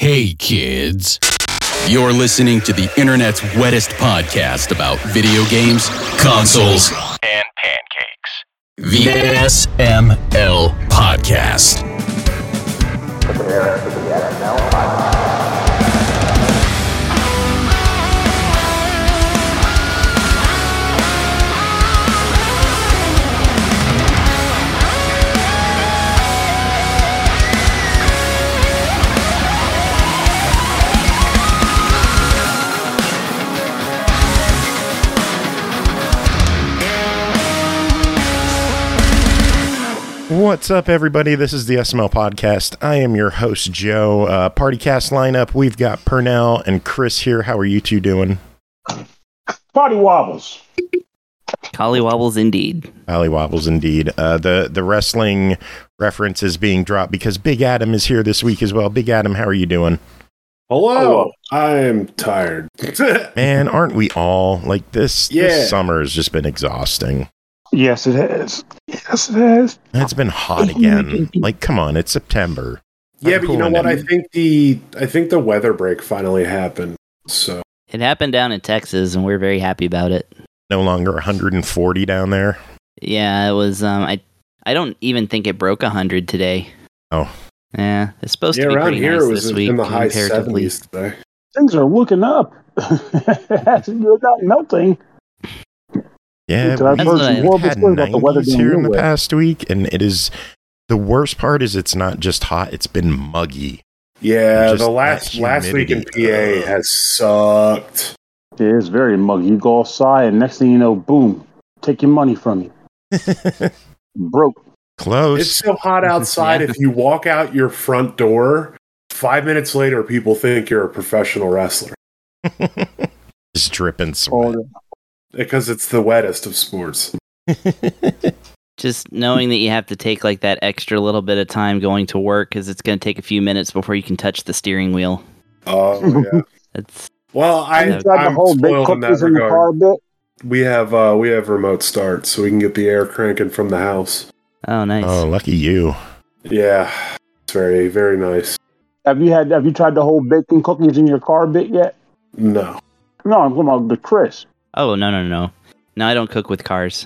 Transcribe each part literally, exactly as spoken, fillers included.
Hey kids, you're listening to the internet's wettest podcast about video games, consoles, and pancakes. The S M L Podcast. Prepare for the S M L Podcast. What's up, everybody? This is the S M L Podcast. I am your host, Joe. Uh, PartyCast lineup, we've got Purnell and Chris here. How are you two doing? Party wobbles. Collywobbles indeed. Collywobbles indeed. Uh, the, the wrestling reference is being dropped because Big Adam is here this week as well. Big Adam, how are you doing? Hello. I am tired. Man, aren't we all? Like, this, Yeah. this summer has just been exhausting. Yes, it has. Yes, it has. And it's been hot again. Like, come on, it's September. Yeah, I'm but you know cooling what? it. I think the I think the weather break finally happened. So It happened down in Texas, and we're very happy about it. No longer one hundred forty down there. Yeah, it was. Um, I I don't even think it broke a hundred today. Oh. Yeah, it's supposed yeah, to be around pretty here nice it was this in, week in the high comparatively. seventies today. Things are looking up. You're not melting. Yeah, Because I've we've heard what I- some horrible had stories about the weather nineties down here your in the way. past week, and it is the worst part is it's not just hot; it's been muggy. Yeah, Just the last that last week in humidity. P A has sucked. It is very muggy. You go outside, and next thing you know, boom, take your money from you. Broke. Close. It's so hot outside. Yeah. If you walk out your front door, five minutes later, people think you're a professional wrestler Just dripping sweat. Oh, because it's the wettest of sports. Just knowing that you have to take like that extra little bit of time going to work because it's going to take a few minutes before you can touch the steering wheel. Oh yeah. That's Well, I You you tried to I'm hold big spoiled in that cookies in the car a regard. bit. We have uh, we have remote start, so we can get the air cranking from the house. oh nice. Oh, lucky you! Yeah, it's very very nice. Have you had? Have you tried to hold bacon cookies in your car a bit yet? No. No, I'm talking about the Chris. Oh no no no no! I don't cook with cars.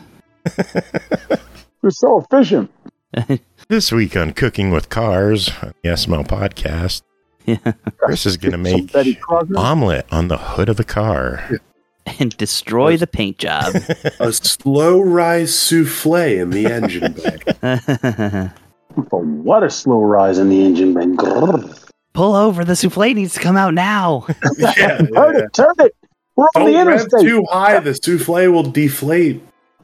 You're so efficient. This week on Cooking with Cars, on the S M L Podcast, Yeah. Chris is going to Some make Betty Crocker. omelet on the hood of a car. And destroy the paint job. A slow rise souffle in the engine bay. But what a slow rise in the engine bay. Grrr. Pull over! The souffle needs to come out now. yeah, Turn yeah. it, turn it. We're on Don't the rev interstate. too high, the souffle will deflate.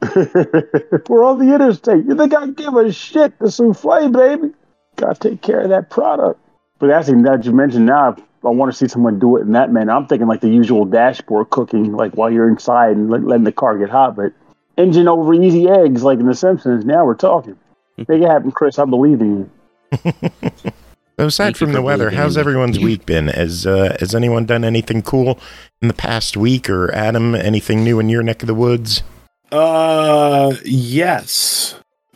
We're on the interstate. You think I give a shit? The souffle, baby. Gotta take care of that product. But actually, that you mentioned now, I want to see someone do it in that manner. I'm thinking like the usual dashboard cooking, like while you're inside and let, letting the car get hot. But engine over easy eggs, like in The Simpsons. Now we're talking. Make it happen, Chris. I believe in you. So aside Thank you from the for weather, believing how's in me. everyone's week been? Has uh, has anyone done anything cool in the past week? Or Adam, anything new in your neck of the woods? Uh, yes.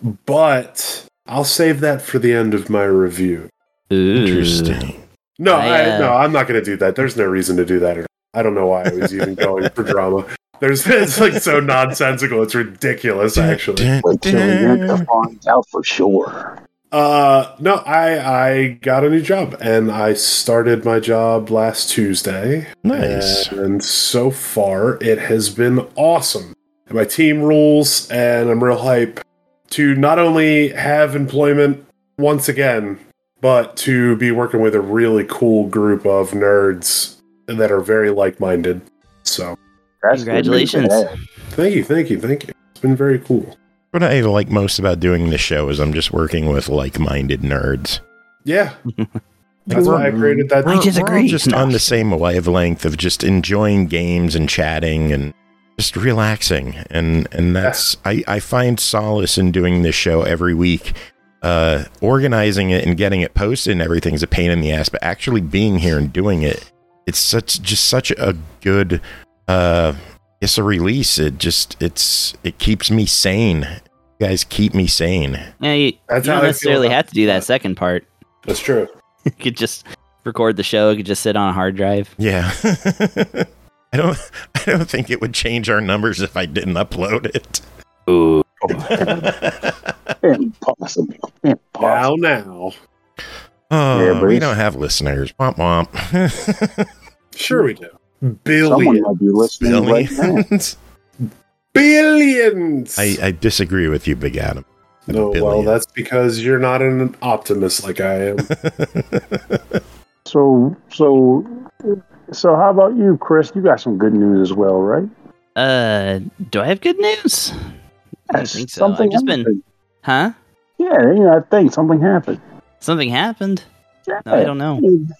But I'll save that for the end of my review. Ooh. Interesting. No, I, I, uh, no, I'm not going to do that. There's no reason to do that. At all. I don't know why I was even going for drama. There's, it's like so nonsensical. It's ridiculous, actually. Dun, Wait till we get dun. the find out for sure. Uh, no, I I got a new job and I started my job last Tuesday. Nice. And so far, it has been awesome. And my team rules, and I'm real hype to not only have employment once again, but to be working with a really cool group of nerds that are very like-minded. So, That's good news to Congratulations. have. thank you, thank you, thank you. It's been very cool. What I like most about doing this show is I'm just working with like-minded nerds. Yeah. That's why I created that. I We're- disagree. We're all just No. on the same wavelength of just enjoying games and chatting and just relaxing. And and that's I, I find solace in doing this show every week. Uh, organizing it and getting it posted and everything is a pain in the ass, but actually being here and doing it, it's such just such a good uh it's a release. It just it's it keeps me sane. You guys keep me sane. Yeah, you, That's you how I don't feel necessarily about have to do that that. second part. That's true. You could just record the show. It could just sit on a hard drive. Yeah. I don't I don't think it would change our numbers if I didn't upload it. Ooh. Impossible. Impossible. Now, now. Oh, Yeah, but we it's- don't have listeners. Womp womp. Sure we do. Someone Billions. might be listening right now. Billions. Billions! I, I disagree with you, Big Adam. no, well, billion. that's because you're not an optimist like I am. So, so, so, how about you, Chris? You got some good news as well, right? Uh, do I have good news? I don't think so. Something I've just been, happened. huh? Yeah, you know, I think something happened. Something happened. Yeah. No, I don't know.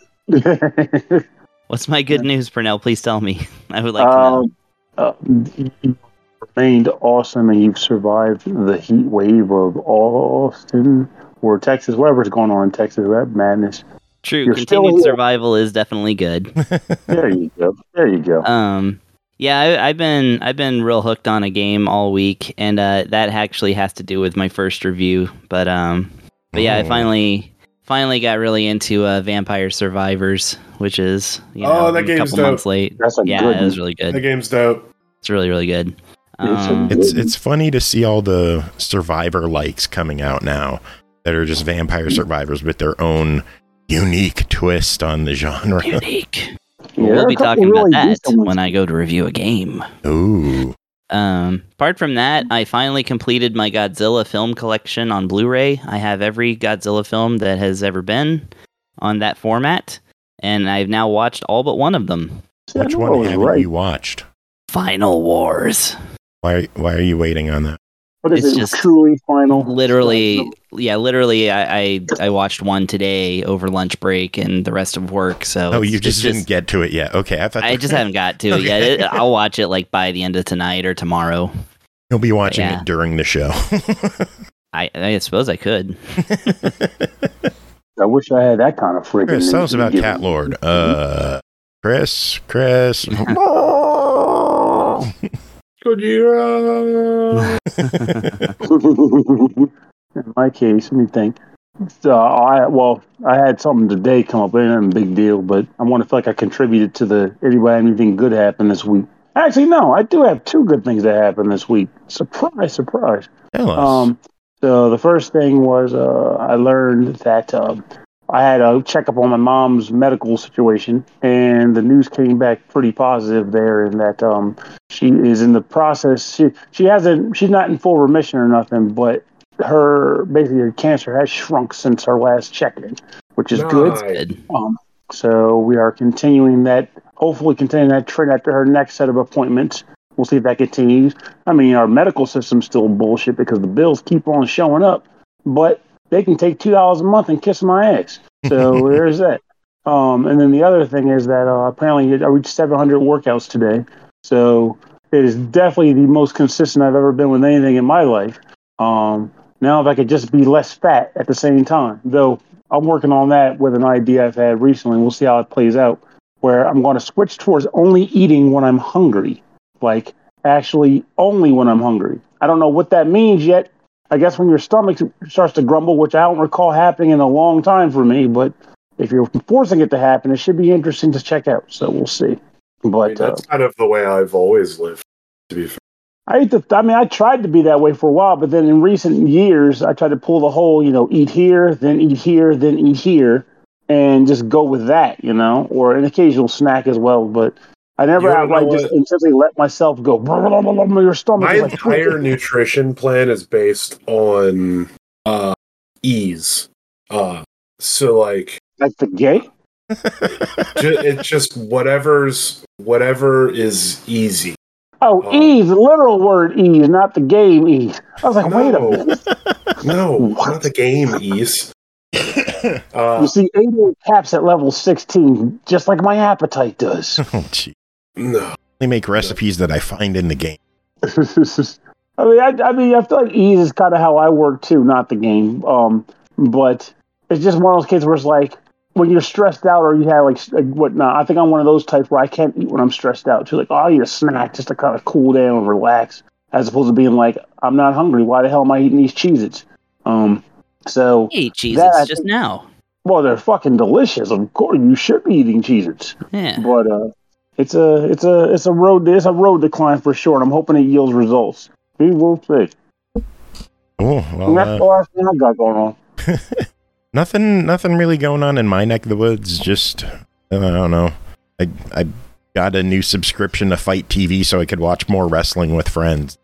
What's my good news, Pernell? Please tell me. I would like to know. um, uh, you remained awesome, and you've survived the heat wave of Austin or Texas, whatever's going on in Texas. That madness. True, you're still continued here. survival is definitely good. There you go. There you go. Um, yeah, I, I've been I've been real hooked on a game all week, and uh, that actually has to do with my first review. But um, but yeah, I Oh. finally finally got really into uh, Vampire Survivors, which is you Oh, know that a game's couple dope. months late. That's a yeah, good it was one. really The good. game's dope. It's really really good. It's a- Um, It's it's funny to see all the survivor likes coming out now that are just vampire survivors with their own unique twist on the genre. unique. Yeah, we'll there be are a couple talking about really that decent ones. when I go to review a game. Ooh. Um, apart from that, I finally completed my Godzilla film collection on Blu-ray. I have every Godzilla film that has ever been on that format, and I've now watched all but one of them. See, I Which knew I one was haven't right. you watched? Final Wars. Why why are you waiting on that? What is It's it? just Truly final. Literally, yeah, literally, I, I I watched one today over lunch break and the rest of work. So Oh, it's- you it's just didn't get to it yet. Okay, I thought I just haven't got to it yet. It, I'll watch it like by the end of tonight or tomorrow. You'll be watching Yeah. it during the show. I I suppose I could. I wish I had that kind of freaking. Chris, tell us about give- Cat Lord. Uh, Chris, Chris. Gojira. In my case, let me think. Uh, I well, I had something today come up. It ain't a big deal, but I want to feel like I contributed to the anybody anything good happen this week. Actually, no, I do have two good things that happened this week. Surprise, surprise. Tell us. Um, so the first thing was uh, I learned that um, I had a checkup on my mom's medical situation, and the news came back pretty positive there, in that um, she is in the process. She she hasn't. She's not in full remission or nothing, but her basically her cancer has shrunk since her last check-in, which is good. Nice. Good. Um, so we are continuing that, hopefully continuing that trend after her next set of appointments. We'll see if that continues. I mean, our medical system's still bullshit because the bills keep on showing up, but they can take two dollars a month and kiss my ass. So there's that. Um, and then the other thing is that uh, apparently I reached seven hundred workouts today. So it is definitely the most consistent I've ever been with anything in my life. Um, now if I could just be less fat at the same time, though I'm working on that with an idea I've had recently. We'll see how it plays out, where I'm going to switch towards only eating when I'm hungry. Like, actually only when I'm hungry. I don't know what that means yet. I guess when your stomach starts to grumble, which I don't recall happening in a long time for me, but if you're forcing it to happen, it should be interesting to check out. So we'll see. I mean, But uh, that's kind of the way I've always lived, to be fair. I hate to, I mean, I tried to be that way for a while, but then in recent years, I tried to pull the whole, you know, eat here, then eat here, then eat here, and just go with that, you know, or an occasional snack as well. But I never You wanna outright know just what? intentionally let myself go. Blah, blah, blah, blah, blah, your stomach My is like, entire nutrition plan is based on uh, ease. Uh, so, like, like the gay. ju- it's just whatever's whatever is easy. Oh, Oh. ease, the literal word ease, not the game ease. I was like, wait a No. minute. No, What? not the game ease. You Uh, see, eighty-eight caps at level sixteen, just like my appetite does. Oh, gee. no. They make recipes that I find in the game. I mean, I, I mean, I feel like ease is kind of how I work too, not the game. Um, but it's just one of those cases where it's like when you're stressed out or you have like, like whatnot. I think I'm one of those types where I can't eat when I'm stressed out too. Like, oh, I need a snack just to kind of cool down and relax, as opposed to being like, I'm not hungry. Why the hell am I eating these Cheez-Its? Um, so Hey, That I Cheez-Its just think- now. Well, they're fucking delicious. Of course, you should be eating Cheez-Its. Yeah. But uh, it's a it's a it's a road it's a road decline for sure. And I'm hoping it yields results. We will see. Oh, well, And that's uh, the last thing I got going on. nothing, nothing really going on in my neck of the woods. Just, uh, I don't know. I, I got a new subscription to Fight T V so I could watch more wrestling with friends.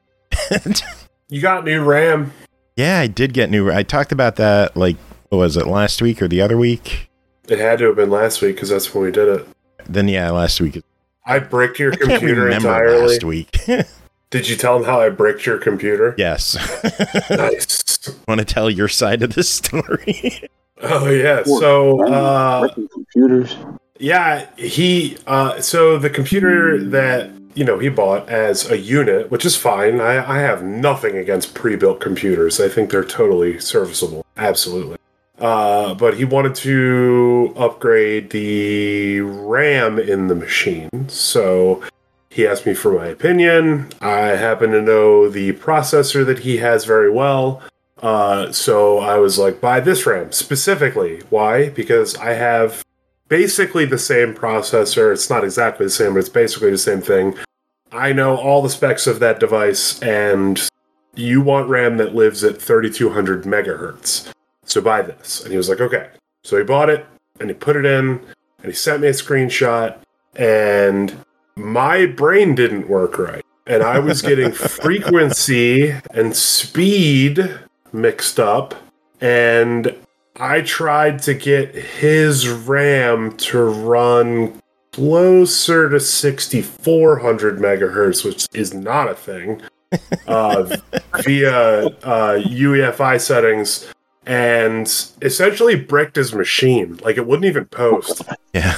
You got new RAM. Yeah, I did get new. I talked about that, like, what was it, last week or the other week? It had to have been last week because that's when we did it. Then, yeah, last week. I bricked your I can't computer remember entirely. last week. Did you tell them how I bricked your computer? Yes. Nice. Want to tell your side of the story? Oh yeah. So uh, Freaking computers. yeah, he. Uh, so the computer that you know he bought as a unit, which is fine. I, I have nothing against pre-built computers. I think they're totally serviceable. Absolutely. Uh, but he wanted to upgrade the RAM in the machine, so he asked me for my opinion. I happen to know the processor that he has very well, uh, so I was like, buy this RAM specifically. Why? Because I have basically the same processor. It's not exactly the same, but it's basically the same thing. I know all the specs of that device, and you want RAM that lives at thirty-two hundred megahertz. So buy this. And he was like, okay. So he bought it, and he put it in, and he sent me a screenshot, and my brain didn't work right. And I was getting frequency and speed mixed up, and I tried to get his RAM to run closer to sixty-four hundred megahertz, which is not a thing, uh, via uh, U E F I settings, and essentially bricked his machine. Like, it wouldn't even post. Yeah.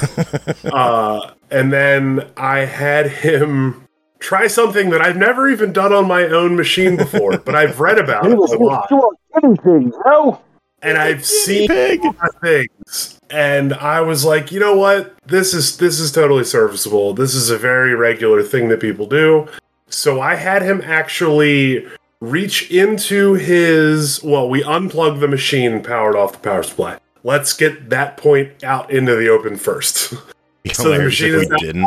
uh, and then I had him try something that I've never even done on my own machine before, but I've read about it a lot. You a guinea pig, bro. And I've seen pig. a lot of things. And I was like, you know what? This is this is totally serviceable. This is a very regular thing that people do. So I had him actually reach into his, well, we unplugged the machine and powered off the power supply. Let's get that point out into the open first. So the Hilarious machine if is we not didn't.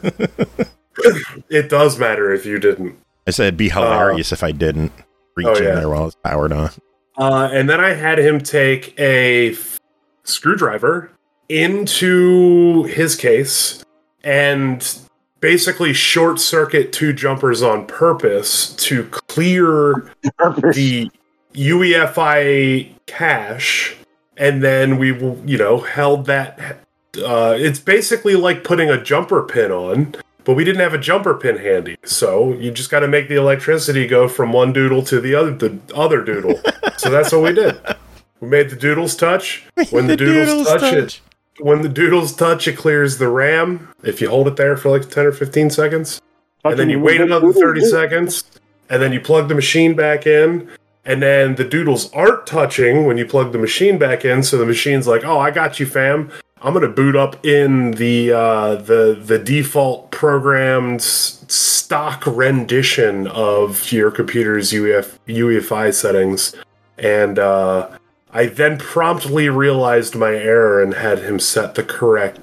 powerful. It does matter if you didn't. I said it'd be hilarious if I didn't reach oh, in yeah. there while it's powered on. Uh, and then I had him take a f- screwdriver into his case and basically short circuit two jumpers on purpose to clear the U E F I cache. And then we, you know, held that. Uh, it's basically like putting a jumper pin on, but we didn't have a jumper pin handy. So you just got to make the electricity go from one doodle to the other, the other doodle. So that's what we did. We made the doodles touch. When the, The doodles, doodles touch, touch. it, when the doodles touch, it clears the RAM. If you hold it there for like ten or fifteen seconds, and then you wait another thirty seconds, and then you plug the machine back in, and then the doodles aren't touching when you plug the machine back in. So the machine's like, "Oh, I got you, fam. I'm gonna boot up in the uh, the the default programmed stock rendition of your computer's U E F, U E F I settings," and uh, I then promptly realized my error and had him set the correct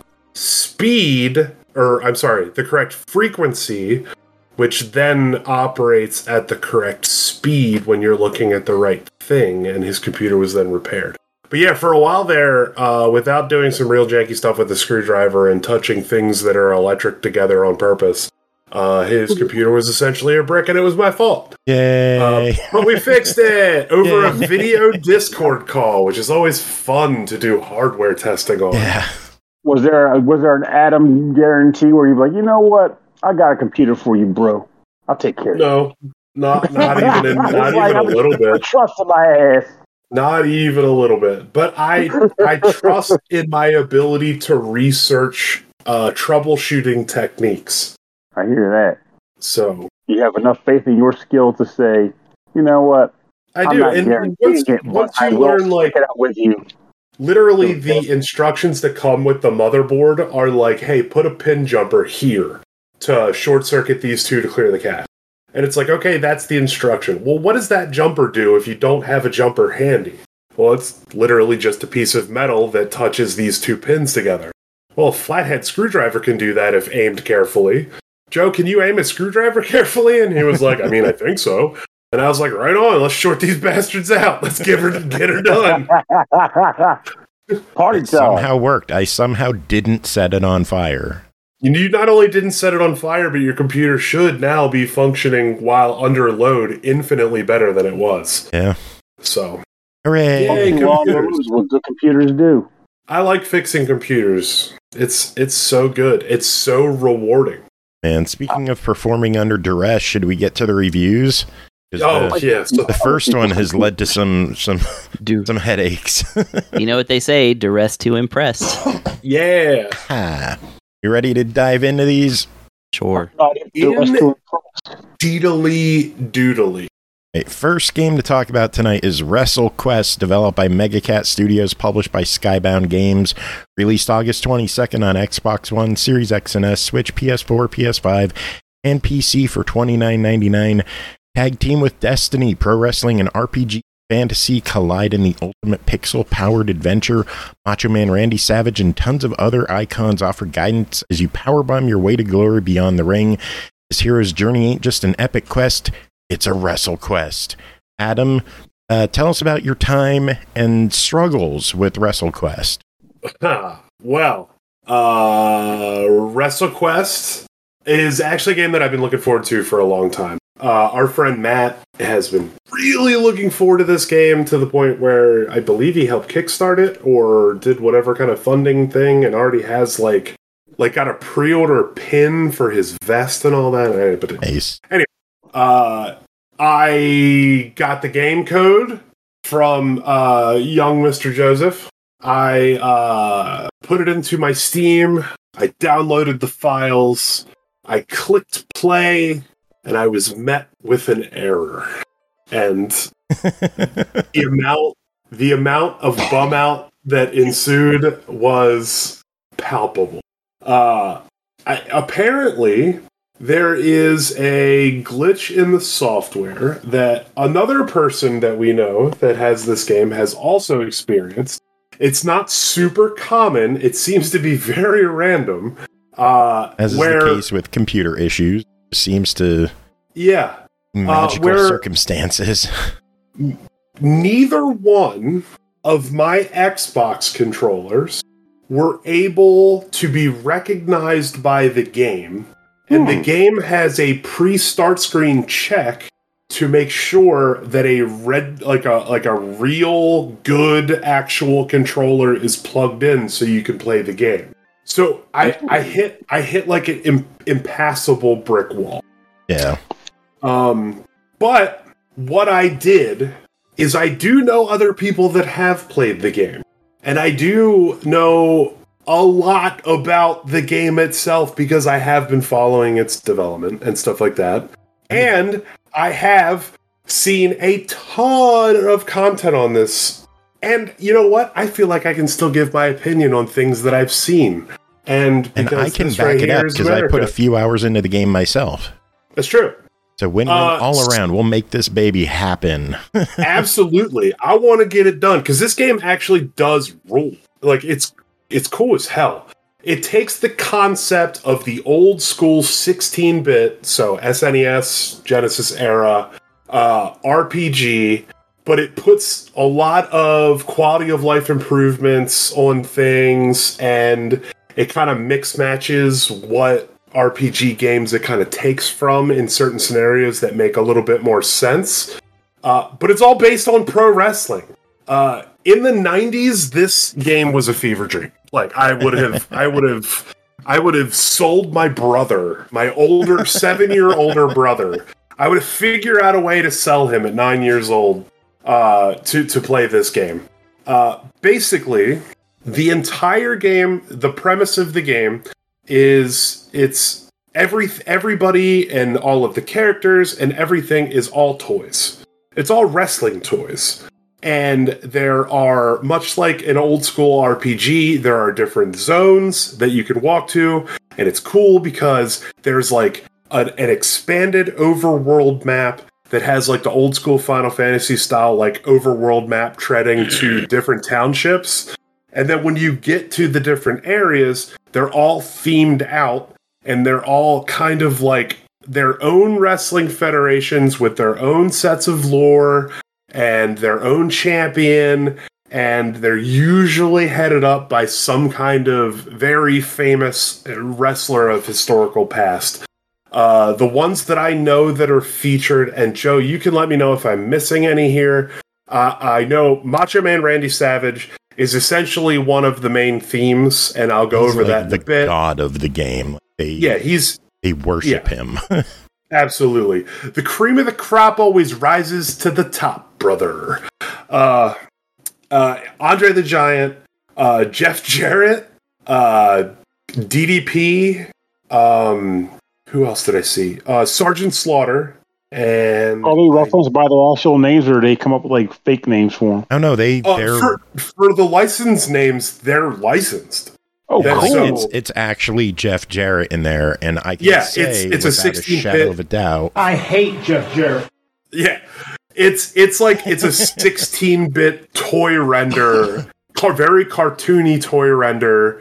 speed, or I'm sorry, the correct frequency, which then operates at the correct speed when you're looking at the right thing, and his computer was then repaired. But yeah, for a while there, uh, without doing some real janky stuff with the screwdriver and touching things that are electric together on purpose, uh, his computer was essentially a brick, and it was my fault. Yay. Uh, but we fixed it over a Yay. video Discord call, which is always fun to do hardware testing on. Yeah. Was there a, was there an Adam guarantee where you're like, you know what? I got a computer for you, bro. I'll take care of No, not not even in, not Like, even a I'm- little you. bit. Trust in my ass. Not even a little bit. But I I trust in my ability to research uh, troubleshooting techniques. I hear that. So You have enough faith in your skill to say, you know what? I I'm do. not And guaranteeing once, it, but once I you will learn, like, check it out with you. literally the instructions that come with the motherboard are like, hey, put a pin jumper here to short circuit these two to clear the cache. And it's like, okay, that's the instruction. Well, what does that jumper do if you don't have a jumper handy? Well, it's literally just a piece of metal that touches these two pins together. Well, a flathead screwdriver can do that if aimed carefully. Joe, can you aim a screwdriver carefully? And he was like, I mean, I think so. And I was like, right on, let's short these bastards out. Let's give her, get her done. Party It time. somehow worked. I somehow didn't set it on fire. You not only didn't set it on fire, but your computer should now be functioning while under load infinitely better than it was. Yeah. So, Hooray. Yay. Walking along the computers. roads, what good computers do. I like fixing computers. It's it's so good. It's so rewarding. And speaking of performing under duress, should we get to the reviews? 'Cause Oh, the, yes. the first one has led to some some Do some headaches. you know what they say? Duress to impress. Yeah. Ha. You ready to dive into these? Sure. In- Deedly doodly. Okay, first game to talk about tonight is WrestleQuest, developed by Megacat Studios, published by Skybound Games, released August twenty-second on Xbox One, Series X and S, Switch, P S four, P S five, and P C for twenty-nine ninety-nine. Tag team with Destiny, pro wrestling and R P G fantasy collide in the ultimate pixel-powered adventure. Macho Man Randy Savage and tons of other icons offer guidance as you powerbomb your way to glory beyond the ring. This hero's journey ain't just an epic quest, it's a WrestleQuest. Adam, uh, tell us about your time and struggles with WrestleQuest. Well, uh, WrestleQuest is actually a game that I've been looking forward to for a long time. Uh, our friend Matt has been really looking forward to this game to the point where I believe he helped kickstart it or did whatever kind of funding thing and already has like like got a pre-order pin for his vest and all that. But Nice. uh, I got the game code from uh, young Mister Joseph. I uh, put it into my Steam. I downloaded the files. I clicked play. And I was met with an error. And the amount the amount of bum out that ensued was palpable. Uh, I, apparently, there is a glitch in the software that another person that we know that has this game has also experienced. It's not super common. It seems to be very random. Uh, As is where, the case with computer issues, seems to yeah. magical where- circumstances. Neither one of my Xbox controllers were able to be recognized by the game, and the game has a pre-start screen check to make sure that a red, like a like a real good actual controller is plugged in, so you can play the game. So I I hit I hit like an im- impassable brick wall. Yeah. Um, but what I did is I do know other people that have played the game. And I do know a lot about the game itself because I have been following its development and stuff like that. And I have seen a ton of content on this. And you know what? I feel like I can still give my opinion on things that I've seen. And, And I can this back right it up here is because I put a America. few hours into the game myself. That's true. So win-win Uh, all around. We'll make this baby happen. Absolutely. I want to get it done because this game actually does rule. Like it's it's cool as hell. It takes the concept of the old school sixteen-bit, so S N E S, Genesis era, uh, R P G, but it puts a lot of quality of life improvements on things, and it kind of mix matches what R P G games it kind of takes from in certain scenarios that make a little bit more sense. Uh, but it's all based on pro wrestling. Uh, in the nineties, this game was a fever dream. Like I would have, I would have, I would have sold my brother, my older seven-year older brother. I would have figured out a way to sell him at nine years old uh, to to play this game. Uh, basically, the entire game, the premise of the game is it's every everybody and all of the characters and everything is all toys. It's all wrestling toys. And there are, much like an old school R P G, there are different zones that you can walk to. And it's cool because there's like an, an expanded overworld map. that has like the old school Final Fantasy style, like overworld map treading to different townships. And then when you get to the different areas, they're all themed out and they're all kind of like their own wrestling federations with their own sets of lore and their own champion. And they're usually headed up by some kind of very famous wrestler of historical past. Uh, the ones that I know that are featured, and Joe, you can let me know if I'm missing any here. Uh, I know Macho Man Randy Savage is essentially one of the main themes, and I'll go He's over like that in the a bit. god of the game. They, Yeah, he's they worship yeah. him. Absolutely. The cream of the crop always rises to the top, brother. Uh, uh, Andre the Giant, uh, Jeff Jarrett, uh, D D P, um, who else did I see? Uh, Sergeant Slaughter, and... Are they referenced by their actual names, or do they come up with like fake names for them? Oh no, they Uh, they're for, for the licensed names, they're licensed. Oh, Yeah, I think so- it's it's actually Jeff Jarrett in there, and I can Yeah, say it's- it's a without a sixteen-bit shadow of a doubt. I hate Jeff Jarrett. Yeah, it's it's like it's a sixteen-bit toy render, car- very cartoony toy render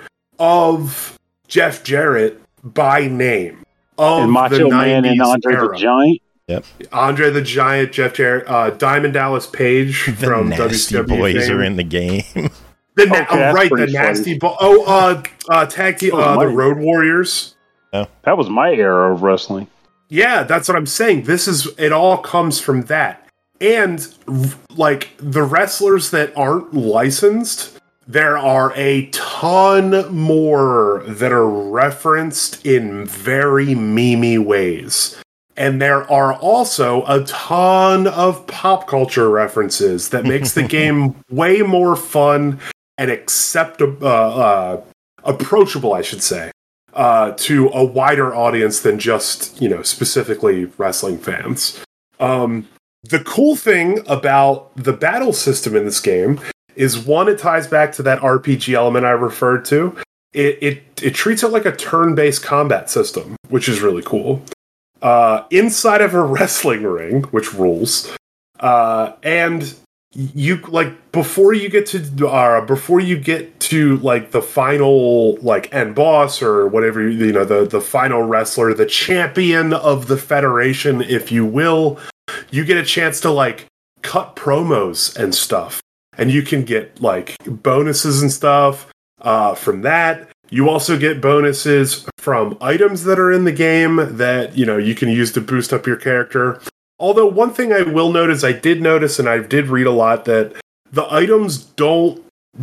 of Jeff Jarrett by name of And Macho the Man and nineties Andre era. the Giant. Andre the Giant, Jeff Jarrett, uh, Diamond Dallas Page The from W nasty C W boys fame. are in the game. The na- Okay, oh, that's right, the pretty funny. nasty bo- Oh, uh, uh, tag team, Oh, uh, the Mike. Road Warriors. That was my era of wrestling. Yeah, that's what I'm saying. This is it all comes from that. And r- like the wrestlers that aren't licensed, there are a ton more that are referenced in very memey ways. And there are also a ton of pop culture references that makes the game way more fun and acceptable, uh, uh, approachable, I should say, uh, to a wider audience than just, you know, specifically wrestling fans. Um, the cool thing about the battle system in this game is, one, it ties back to that R P G element I referred to. It it, it treats it like a turn-based combat system, which is really cool. Uh, inside of a wrestling ring, which rules, uh, and you like before you get to uh, before you get to like the final like end boss or whatever, you know, the the final wrestler, the champion of the federation, if you will, you get a chance to like cut promos and stuff, and you can get like bonuses and stuff uh, from that. You also get bonuses from items that are in the game that, you know, you can use to boost up your character. Although one thing I will note is I did notice, and I did read a lot, that the items don't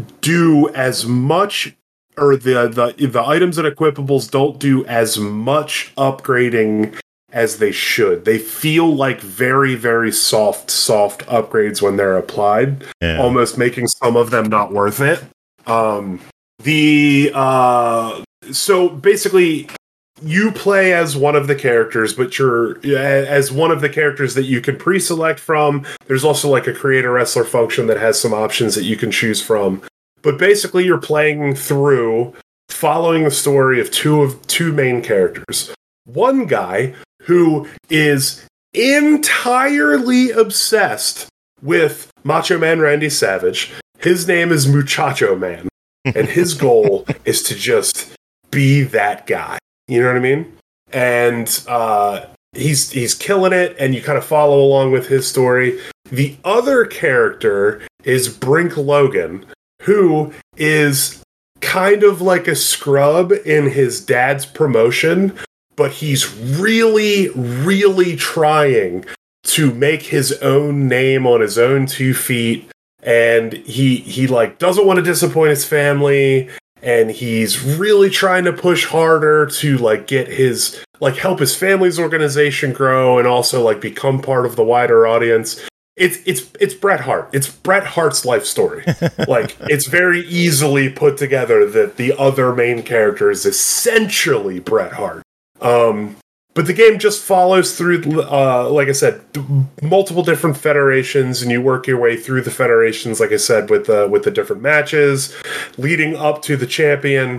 do as much, or the the, the items and equipables don't do as much upgrading as they should. They feel like very, very soft, soft upgrades when they're applied, Yeah. almost making some of them not worth it. Um... The uh so basically you play as one of the characters, but you're as one of the characters that you can pre-select from. There's also like a create a wrestler function that has some options that you can choose from. But basically you're playing through following the story of two of two main characters. One guy who is entirely obsessed with Macho Man Randy Savage. His name is Muchacho Man. And his goal is to just be that guy. You know what I mean? And uh, he's he's killing it, and you kind of follow along with his story. The other character is Brink Logan, who is kind of like a scrub in his dad's promotion, but he's really, really trying to make his own name on his own two feet. And he, he like, doesn't want to disappoint his family, and he's really trying to push harder to, like, get his, like, help his family's organization grow and also, like, become part of the wider audience. It's, it's, it's Bret Hart. It's Bret Hart's life story. Like, it's very easily put together that the other main character is essentially Bret Hart. Um... But the game just follows through, uh, like I said, d- multiple different federations, and you work your way through the federations, like I said, with the with the different matches, leading up to the champion.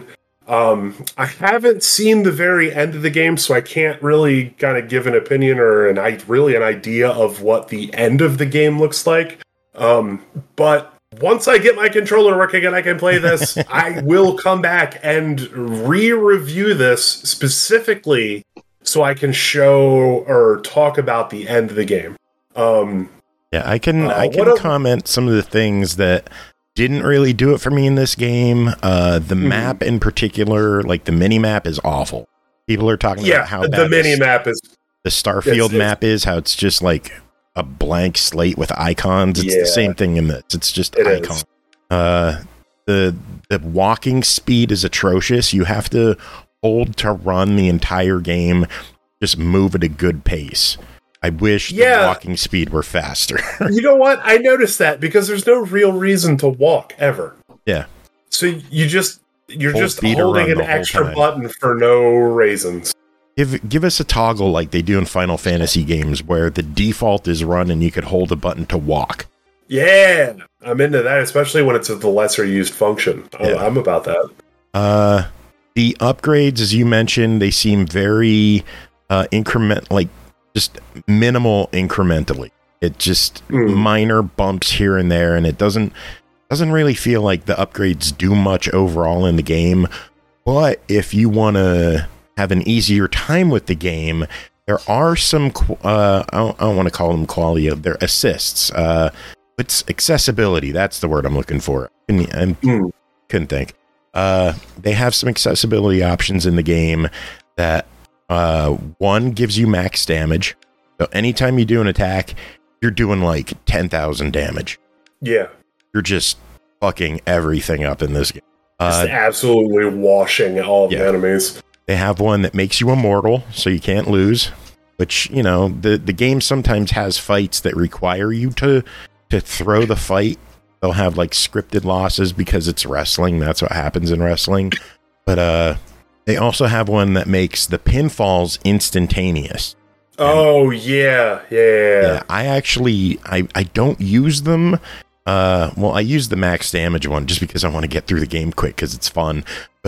Um, I haven't seen the very end of the game, so I can't really kind of give an opinion or an I really an idea of what the end of the game looks like. Um, but once I get my controller working and I can play this, I will come back and re-review this specifically so I can show or talk about the end of the game. Um, yeah, I can uh, I can a- comment some of the things that didn't really do it for me in this game. Uh, the mm-hmm. map in particular, like the mini map, is awful. People are talking yeah, about how the bad mini this, map is the Starfield it's, map it's, is. How it's just like a blank slate with icons. It's yeah, the same thing in this. It's just it icons. Is. Uh, the the walking speed is atrocious. You have to hold to run the entire game. Just move at a good pace. I wish yeah. the walking speed were faster. You know what? I noticed that because there's no real reason to walk ever. Yeah. So you just you're Hold just B to holding run an the whole extra time. button for no reasons. Give give us a toggle like they do in Final Fantasy games where the default is run and you could hold a button to walk. Yeah, I'm into that, especially when it's the lesser used function. Yeah. I'm about that. Uh, the upgrades, as you mentioned, they seem very uh, increment, like just minimal incrementally. It just Mm. minor bumps here and there, and it doesn't doesn't really feel like the upgrades do much overall in the game. But if you want to have an easier time with the game, there are some qu- uh, I don't, I don't want to call them quality of their assists. Uh, it's accessibility. That's the word I'm looking for. I Mm. couldn't think. Uh, they have some accessibility options in the game that uh, one gives you max damage. So anytime you do an attack, you're doing like ten thousand damage. Yeah, You're just fucking everything up in this game. just Uh, absolutely washing all yeah. the enemies. They have one that makes you immortal, so you can't lose. Which, you know, the, the game sometimes has fights that require you to to throw the fight. They'll have like scripted losses because it's wrestling. That's what happens in wrestling. But uh, they also have one that makes the pinfalls instantaneous. Oh yeah, yeah. yeah. Yeah, I actually I, I don't use them. Uh, well, I use the max damage one just because I want to get through the game quick because it's fun. But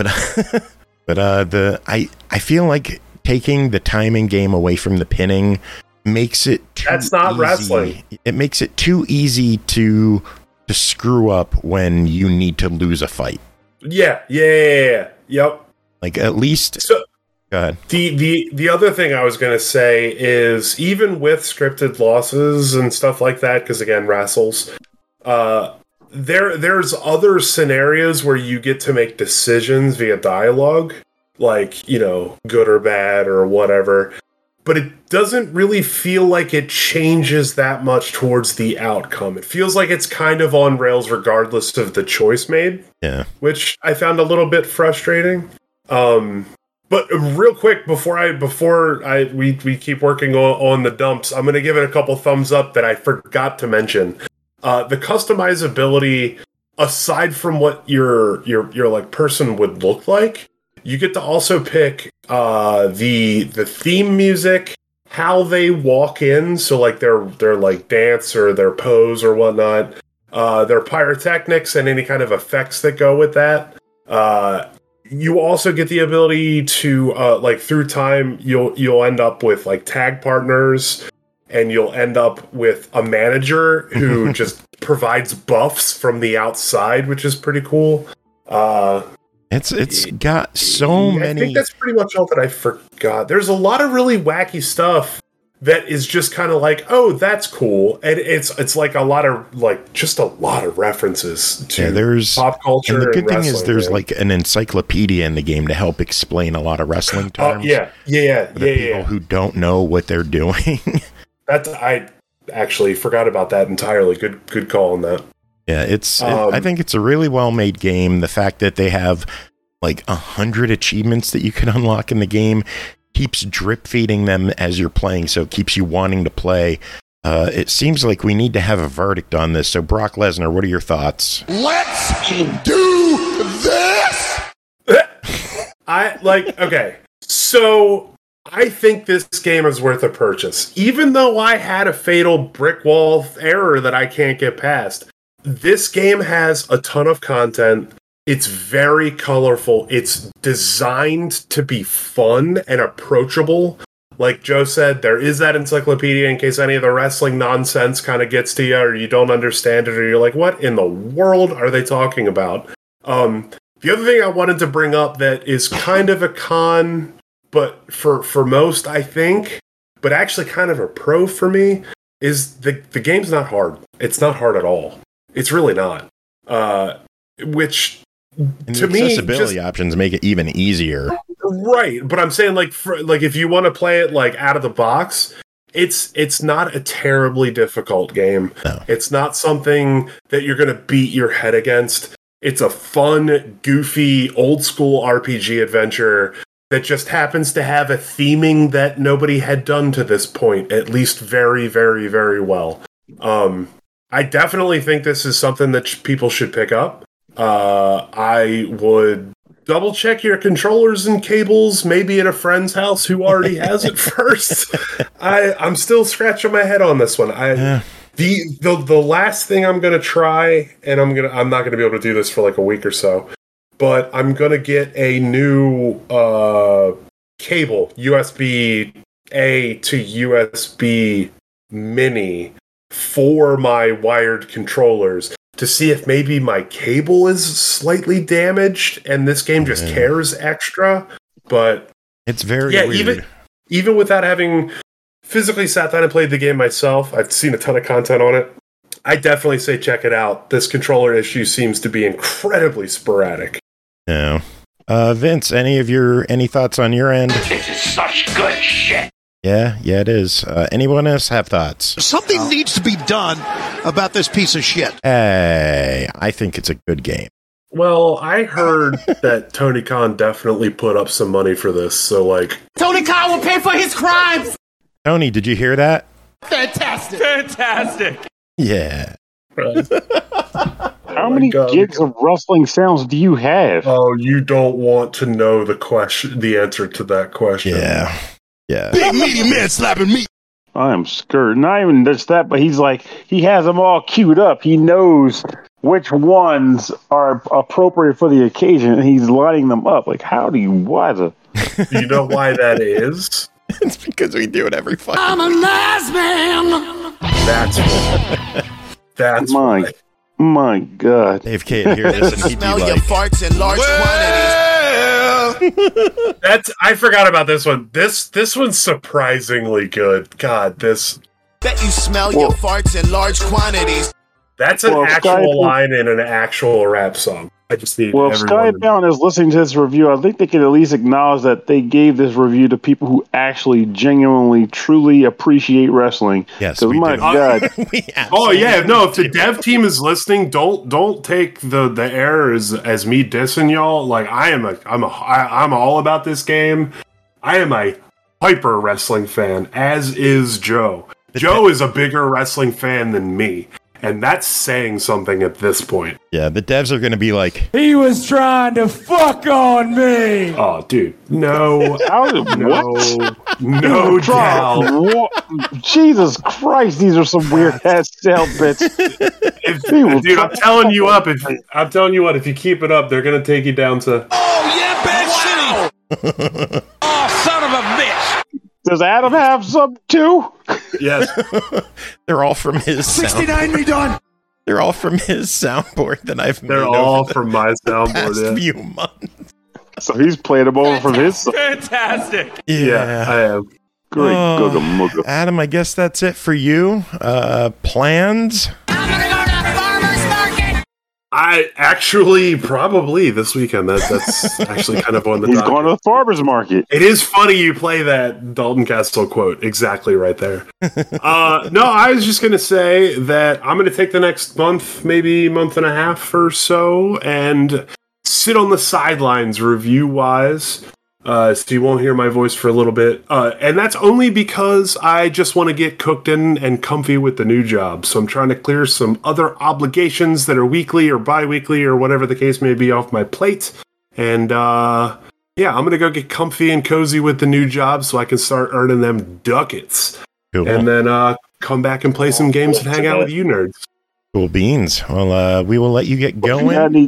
but uh, the I I feel like taking the timing game away from the pinning makes it too That's not easy. wrestling. It makes it too easy to to screw up when you need to lose a fight. Yeah, yeah, yeah, yeah. Yep. Like at least So go ahead. the the the other thing I was going to say is even with scripted losses and stuff like that, because again, wrestles, uh, there there's other scenarios where you get to make decisions via dialogue, like, you know, good or bad or whatever. But it doesn't really feel like it changes that much towards the outcome. It feels like it's kind of on rails regardless of the choice made, Yeah. which I found a little bit frustrating. Um, but real quick before I before I we, we keep working on, on the dumps, I'm going to give it a couple thumbs up that I forgot to mention. Uh, the customizability, aside from what your your your like person would look like, you get to also pick uh, the the theme music, how they walk in, so like their their like dance or their pose or whatnot, uh, their pyrotechnics and any kind of effects that go with that. Uh, you also get the ability to uh, like through time you'll you'll end up with like tag partners, and you'll end up with a manager who just provides buffs from the outside, which is pretty cool. Uh, It's it's got so I many think that's pretty much all that I forgot. There's a lot of really wacky stuff that is just kind of like, oh, that's cool, and it's it's like a lot of like just a lot of references to Yeah, there's pop culture. And the good thing is wrestling, there's man. like an encyclopedia in the game to help explain a lot of wrestling Oh, terms. yeah, yeah, yeah, for the yeah, people yeah. who don't know what they're doing. That I actually forgot about that entirely. Good, good call on that. Yeah, it's. it- Um, I think it's a really well made game. The fact that they have like a hundred achievements that you can unlock in the game keeps drip feeding them as you're playing, so it keeps you wanting to play. Uh, it seems like we need to have a verdict on this. So, Brock Lesnar, what are your thoughts? Let's do this! I like. Okay, so I think this game is worth a purchase, even though I had a fatal brick wall error that I can't get past. This game has a ton of content. It's very colorful. It's designed to be fun and approachable. Like Joe said, there is that encyclopedia in case any of the wrestling nonsense kind of gets to you or you don't understand it or you're like, what in the world are they talking about? Um, the other thing I wanted to bring up that is kind of a con, but for, for most, I think, but actually kind of a pro for me, is the, the game's not hard. It's not hard at all. It's really not. Uh, which... And to the me, accessibility just, options make it even easier. Right, but I'm saying like for, like if you want to play it like out of the box, it's it's not a terribly difficult game. No. It's not something that you're going to beat your head against. It's a fun, goofy, old school R P G adventure that just happens to have a theming that nobody had done to this point, at least very, very, very well. Um, I definitely think this is something that sh- people should pick up. Uh, I would double check your controllers and cables, maybe at a friend's house who already has it first. I, I'm still scratching my head on this one. I Yeah. the, the the last thing I'm gonna try, and I'm gonna I'm not gonna be able to do this for like a week or so, but I'm gonna get a new uh, cable, U S B A to U S B mini for my wired controllers, to see if maybe my cable is slightly damaged and this game just Yeah. cares extra. But It's very yeah, weird. even even without having physically sat down and played the game myself, I've seen a ton of content on it. I definitely say check it out. This controller issue seems to be incredibly sporadic. No. Uh, Vince, any of your any thoughts on your end? This is such good shit. Yeah, yeah, it is. Uh, anyone else have thoughts? Something needs to be done about this piece of shit. Hey, I think it's a good game. Well, I heard that Tony Khan definitely put up some money for this, so like Tony Khan will pay for his crimes. Tony, did you hear that? Fantastic. Fantastic. Yeah. How many gigs of wrestling sounds do you have? Oh, you don't want to know the question, the answer to that question. Yeah. Yeah. Big meaty man slapping me. I am scared. Not even just that, but he's like, he has them all queued up. He knows which ones are appropriate for the occasion, and he's lining them up. Like, how do you, why the... You know why that is? It's because we do it every fucking I'm a nice man. That's why. That's My, why. my God. Dave Kate hear this and he'd be Smell your like, farts in large quantities. That's I forgot about this one. This this one's surprisingly good. God, this Bet you smell your farts in large quantities. that's an Well, actual Sky- line in an actual rap song. I just need Well, if everyone. to- Skybound is listening to this review, I think they can at least acknowledge that they gave this review to people who actually genuinely, truly appreciate wrestling. yes, 'Cause we my do. God, we Oh absolutely yeah, no. If the do. dev team is listening, don't don't take the the error as, as me dissing y'all. Like I am a I'm a I, I'm all about this game. I am a hyper wrestling fan, as is Joe. Joe is a bigger wrestling fan than me, and that's saying something at this point. Yeah, the devs are going to be like, He was trying to fuck on me. Oh, dude, no, how did, no, what? no Try- doubt. what? Jesus Christ, these are some weird ass sound bits. If, He will dude, I'm try- telling you up. If I'm telling you what, if you keep it up, they're gonna take you down to. Oh yeah, bad city. Oh, son of a bitch. Does Adam have some too? Yes, they're all from his sound. sixty-nine me done. They're all from his soundboard that I've they're made all over from my the past soundboard. Yeah. few months. So he's playing them over from his. Fantastic. Yeah, I am. Great Oh. googa mugga. Adam, I guess that's it for you. Uh, plans? I'm gonna go to the farmer's market. I actually probably this weekend. That that's actually kind of on the. He's docket. going to the farmer's market. It is funny you play that Dalton Castle quote exactly right there. uh, no, I was just going to say that I'm going to take the next month, maybe month and a half or so, and sit on the sidelines review wise. Uh, so you won't hear my voice for a little bit. Uh, and that's only because I just want to get cooked in and comfy with the new job. So I'm trying to clear some other obligations that are weekly or bi-weekly or whatever the case may be off my plate. And, uh, yeah, I'm going to go get comfy and cozy with the new job so I can start earning them ducats. Cool. And then, uh, come back and play some games and hang out with you nerds. Cool beans. Well, uh, we will let you get If you, got going. any,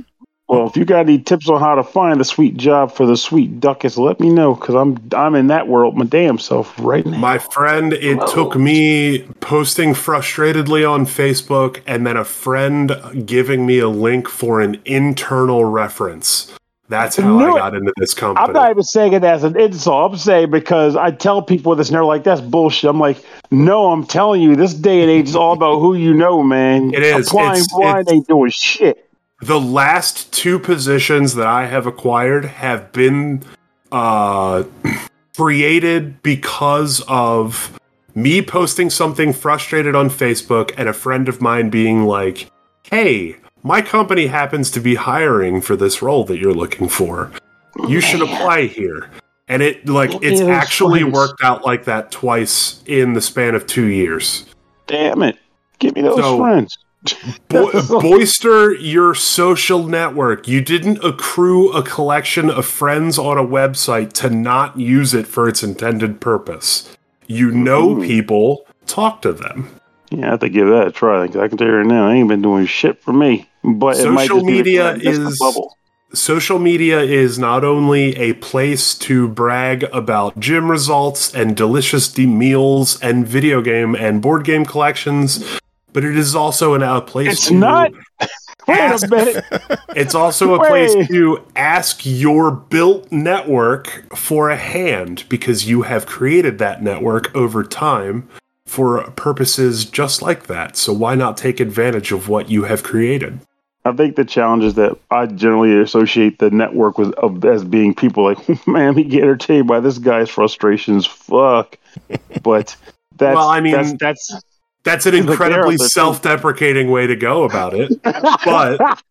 Well, if you got any tips on how to find a sweet job for the sweet ducats, let me know because I'm I'm in that world my damn self right now. My friend, it Hello. took me posting frustratedly on Facebook and then a friend giving me a link for an internal reference. That's how I, I got into this company. I'm not even saying it as an insult. I'm saying because I tell people this and they're like, that's bullshit. I'm like, no, I'm telling you, this day and age is all about who you know, man. It is. Applying blind ain't doing shit. The last two positions that I have acquired have been uh, created because of me posting something frustrated on Facebook and a friend of mine being like, hey, my company happens to be hiring for this role that you're looking for. You should apply here. And it like it's actually worked out like that twice in the span of two years. Damn it. Give me those so, friends. Bo- Boister your social network. You didn't accrue a collection of friends on a website to not use it for its intended purpose. You know mm-hmm. people, talk to them. Yeah, I have to give that a try. I can tell you right now, I ain't been doing shit for me. But social it might just media be a, is bubble. Social media is not only a place to brag about gym results and delicious meals and video game and board game collections, but it is also an, a place it's to not. Wait ask, a minute. It's also a Wait. place to ask your built network for a hand because you have created that network over time for purposes just like that. So why not take advantage of what you have created? I think the challenge is that I generally associate the network with of, as being people like, man, we get entertained by this guy's frustrations. Fuck. But that's, well, I mean, that's, that's, that's an incredibly like self-deprecating way to go about it. But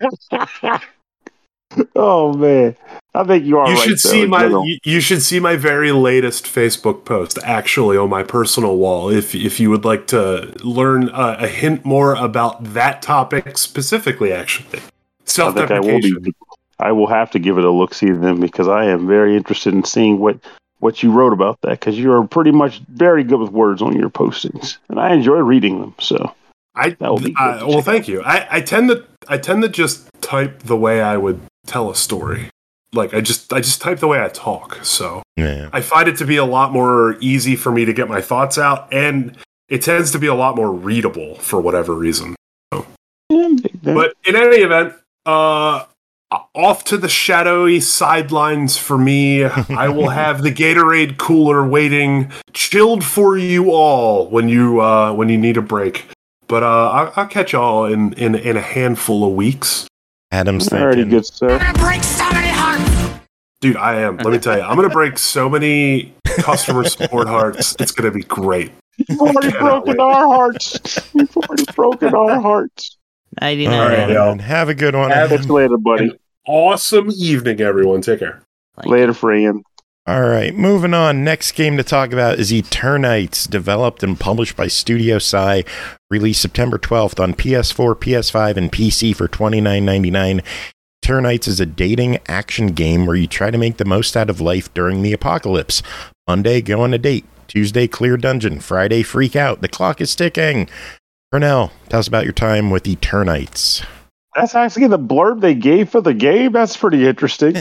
oh man, I think you are. You right, should though, see my. general. You, you should see my very latest Facebook post, actually, on my personal wall. If if you would like to learn uh, a hint more about that topic specifically, actually, self-deprecation. I, think I, will be, I will have to give it a look see then because I am very interested in seeing what what you wrote about that because you are pretty much very good with words on your postings, and I enjoy reading them. So I that will be uh, well, thank you. I, I tend to I tend to just type the way I would tell a story. Like I just I just type the way I talk. So yeah. I find it to be a lot more easy for me to get my thoughts out, and it tends to be a lot more readable for whatever reason. So. But in any event, uh, off to the shadowy sidelines for me. I will have the Gatorade cooler waiting, chilled for you all when you uh, when you need a break. But uh, I'll, I'll catch y'all in, in in a handful of weeks. Adam's already thinking. good, sir. I'm gonna break so many hearts. Dude, I am. Let me tell you, I'm gonna break so many customer support hearts. It's gonna be great. You've already broken wait. our hearts. You've already broken our hearts. ninety-nine. All right, y'all. man. Have a good one. Have Catch you later, buddy. Awesome evening, everyone. Take care. Later, friend. All right, moving on. Next game to talk about is Eternights, developed and published by Studio Psy, released September twelfth on P S four, P S five, and P C for twenty-nine ninety-nine. Eternights is a dating action game where you try to make the most out of life during the apocalypse. Monday, go on a date. Tuesday, clear dungeon. Friday, freak out. The clock is ticking. Pernell, tell us about your time with Eternights. That's actually the blurb they gave for the game. That's pretty interesting.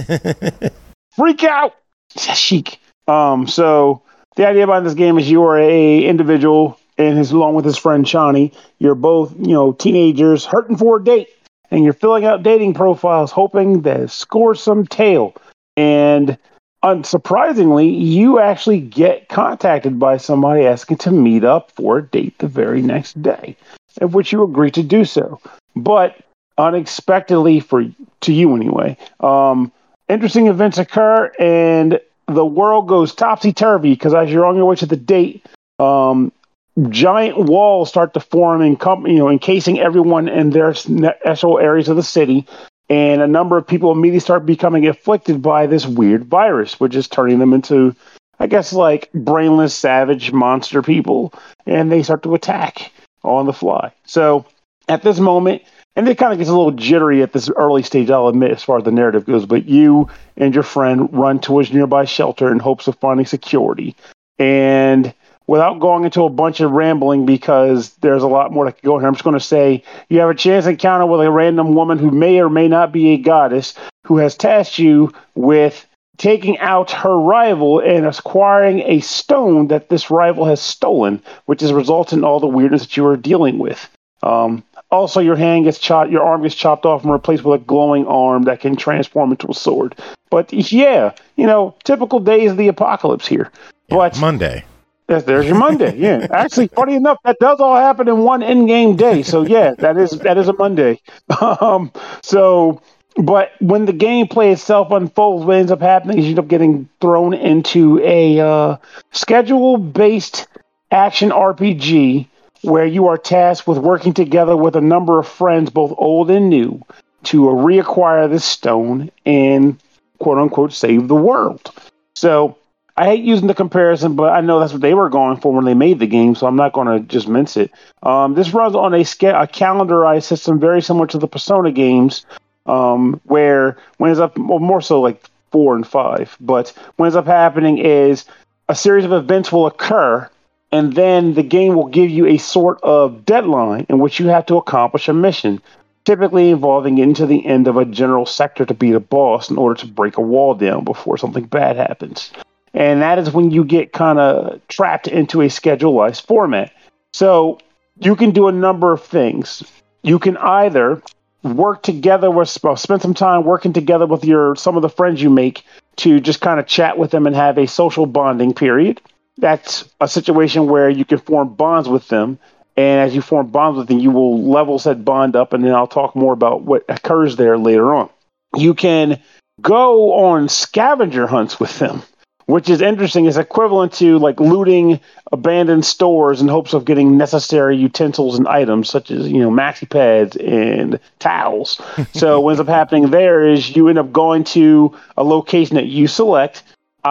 Freak out. Chic. Um, so the idea behind this game is you are a individual and his along with his friend Chani. You're both, you know, teenagers hurting for a date, and you're filling out dating profiles, hoping to score some tail. And unsurprisingly, you actually get contacted by somebody asking to meet up for a date the very next day, of which you agree to do so. But unexpectedly for to you anyway, um, interesting events occur and the world goes topsy-turvy because as you're on your way to the date, um, giant walls start to form and com- you know, encasing everyone in their special areas of the city, and a number of people immediately start becoming afflicted by this weird virus, which is turning them into, I guess, like brainless, savage monster people, and they start to attack on the fly. So at this moment, and it kind of gets a little jittery at this early stage, I'll admit, as far as the narrative goes, but you and your friend run towards a nearby shelter in hopes of finding security. And without going into a bunch of rambling because there's a lot more that can go here, I'm just going to say you have a chance encounter with a random woman who may or may not be a goddess who has tasked you with taking out her rival and acquiring a stone that this rival has stolen, which has resulted in all the weirdness that you are dealing with. Um, also, your hand gets chopped, your arm gets chopped off and replaced with a glowing arm that can transform into a sword. But yeah, you know, typical days of the apocalypse here. Yeah, but Monday. Yes, there's your Monday. Yeah, actually, funny enough, that does all happen in one in-game day. So yeah, that is that is a Monday. Um, so. But when the gameplay itself unfolds, what ends up happening is you end up getting thrown into a uh, schedule-based action R P G where you are tasked with working together with a number of friends, both old and new, to reacquire this stone and, quote-unquote, save the world. So I hate using the comparison, but I know that's what they were going for when they made the game, so I'm not going to just mince it. Um, this runs on a, sca- a calendarized system very similar to the Persona games, Um, where when it's up, well, more so like four and five, but what ends up happening is a series of events will occur, and then the game will give you a sort of deadline in which you have to accomplish a mission, typically involving getting to the end of a general sector to beat a boss in order to break a wall down before something bad happens. And that is when you get kind of trapped into a schedule-wise format. So you can do a number of things. You can either work together with, spend some time working together with your some of the friends you make to just kind of chat with them and have a social bonding period. That's a situation where you can form bonds with them, and as you form bonds with them, you will level set bond up, and then I'll talk more about what occurs there later on. You can go on scavenger hunts with them, which is interesting. It's equivalent to like looting abandoned stores in hopes of getting necessary utensils and items such as, you know, maxi pads and towels. So what ends up happening there is you end up going to a location that you select.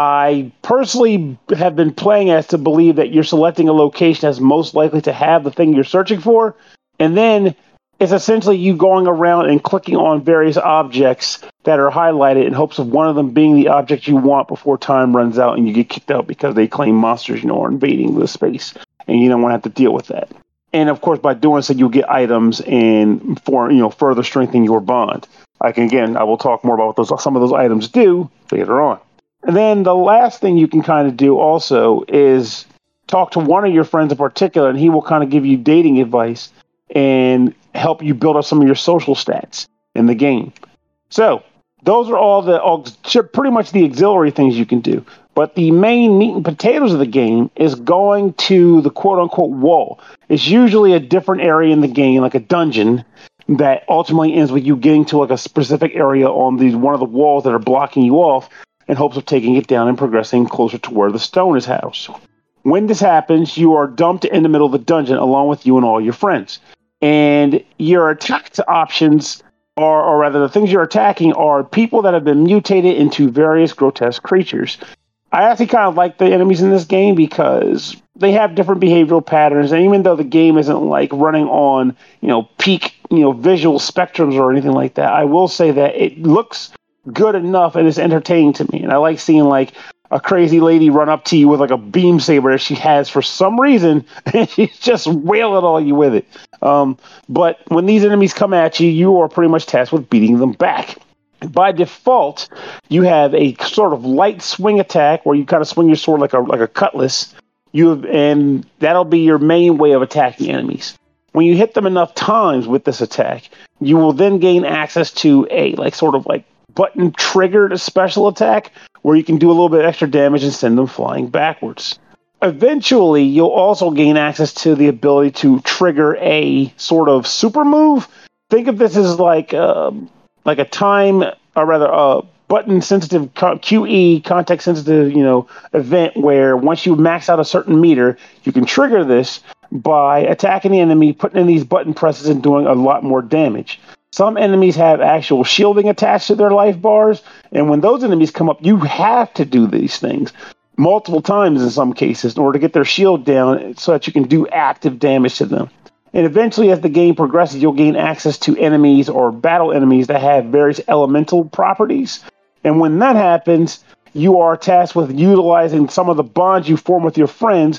I personally have been playing as to believe that you're selecting a location that's most likely to have the thing you're searching for. And then it's essentially you going around and clicking on various objects that are highlighted in hopes of one of them being the object you want before time runs out and you get kicked out because they claim monsters, you know, are invading the space and you don't want to have to deal with that. And of course, by doing so, you'll get items and for, you know, further strengthen your bond. Like, again, I will talk more about what those, some of those items do later on. And then the last thing you can kind of do also is talk to one of your friends in particular, and he will kind of give you dating advice and help you build up some of your social stats in the game. So those are all the all, pretty much the auxiliary things you can do. But the main meat and potatoes of the game is going to the quote-unquote wall. It's usually a different area in the game, like a dungeon, that ultimately ends with you getting to like a specific area on these one of the walls that are blocking you off in hopes of taking it down and progressing closer to where the stone is housed. When this happens, you are dumped in the middle of the dungeon along with you and all your friends. And your attack options are, or rather the things you're attacking are people that have been mutated into various grotesque creatures. I actually kind of like the enemies in this game because they have different behavioral patterns, and even though the game isn't like running on, you know, peak, you know, visual spectrums or anything like that, I will say that it looks good enough and it's entertaining to me. And I like seeing like a crazy lady run up to you with like a beam saber that she has for some reason, and she's just wailing all you with it. Um, but when these enemies come at you, you are pretty much tasked with beating them back. By default, you have a sort of light swing attack where you kind of swing your sword like a like a cutlass. You have, and that'll be your main way of attacking enemies. When you hit them enough times with this attack, you will then gain access to a like sort of like button triggered special attack where you can do a little bit extra damage and send them flying backwards. Eventually, you'll also gain access to the ability to trigger a sort of super move. Think of this as like uh, like a time, or rather a button sensitive Q E, context sensitive, you know, event where once you max out a certain meter, you can trigger this by attacking the enemy, putting in these button presses and doing a lot more damage. Some enemies have actual shielding attached to their life bars, and when those enemies come up, you have to do these things multiple times in some cases in order to get their shield down so that you can do active damage to them. And eventually, as the game progresses, you'll gain access to enemies or battle enemies that have various elemental properties. And when that happens, you are tasked with utilizing some of the bonds you form with your friends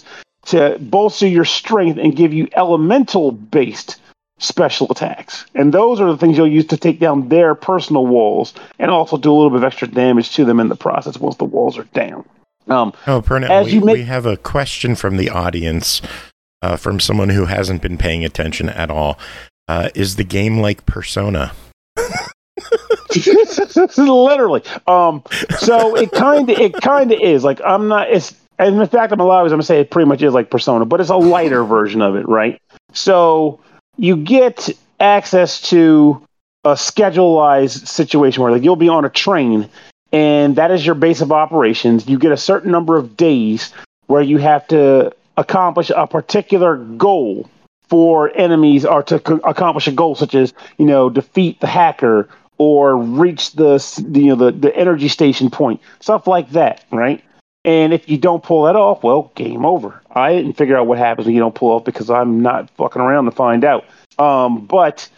to bolster your strength and give you elemental-based special attacks. And those are the things you'll use to take down their personal walls and also do a little bit of extra damage to them in the process once the walls are down. Um, oh, Pernell, as we, you make- we have a question from the audience, uh, from someone who hasn't been paying attention at all. Uh, is the game like Persona? Literally. Um, so it kind of it kind of is. Like, I'm not. It's and in fact, I'm allowed. I'm gonna say it pretty much is like Persona, but it's a lighter version of it, right? So you get access to a schedulized situation where, like, you'll be on a train, and that is your base of operations. You get a certain number of days where you have to accomplish a particular goal for enemies, or to co- accomplish a goal such as, you know, defeat the hacker or reach the, you know, the, the energy station point, stuff like that, right? And if you don't pull that off, well, game over. I didn't figure out what happens when you don't pull off because I'm not fucking around to find out. Um, but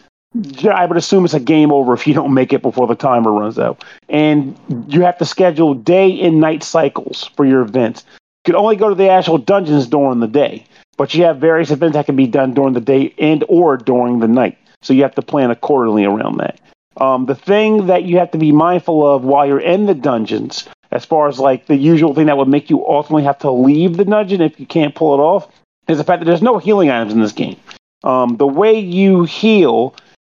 I would assume it's a game over if you don't make it before the timer runs out. And you have to schedule day and night cycles for your events. You can only go to the actual dungeons during the day, but you have various events that can be done during the day and or during the night. So you have to plan accordingly around that. Um, the thing that you have to be mindful of while you're in the dungeons, as far as like the usual thing that would make you ultimately have to leave the dungeon if you can't pull it off, is the fact that there's no healing items in this game. Um, the way you heal,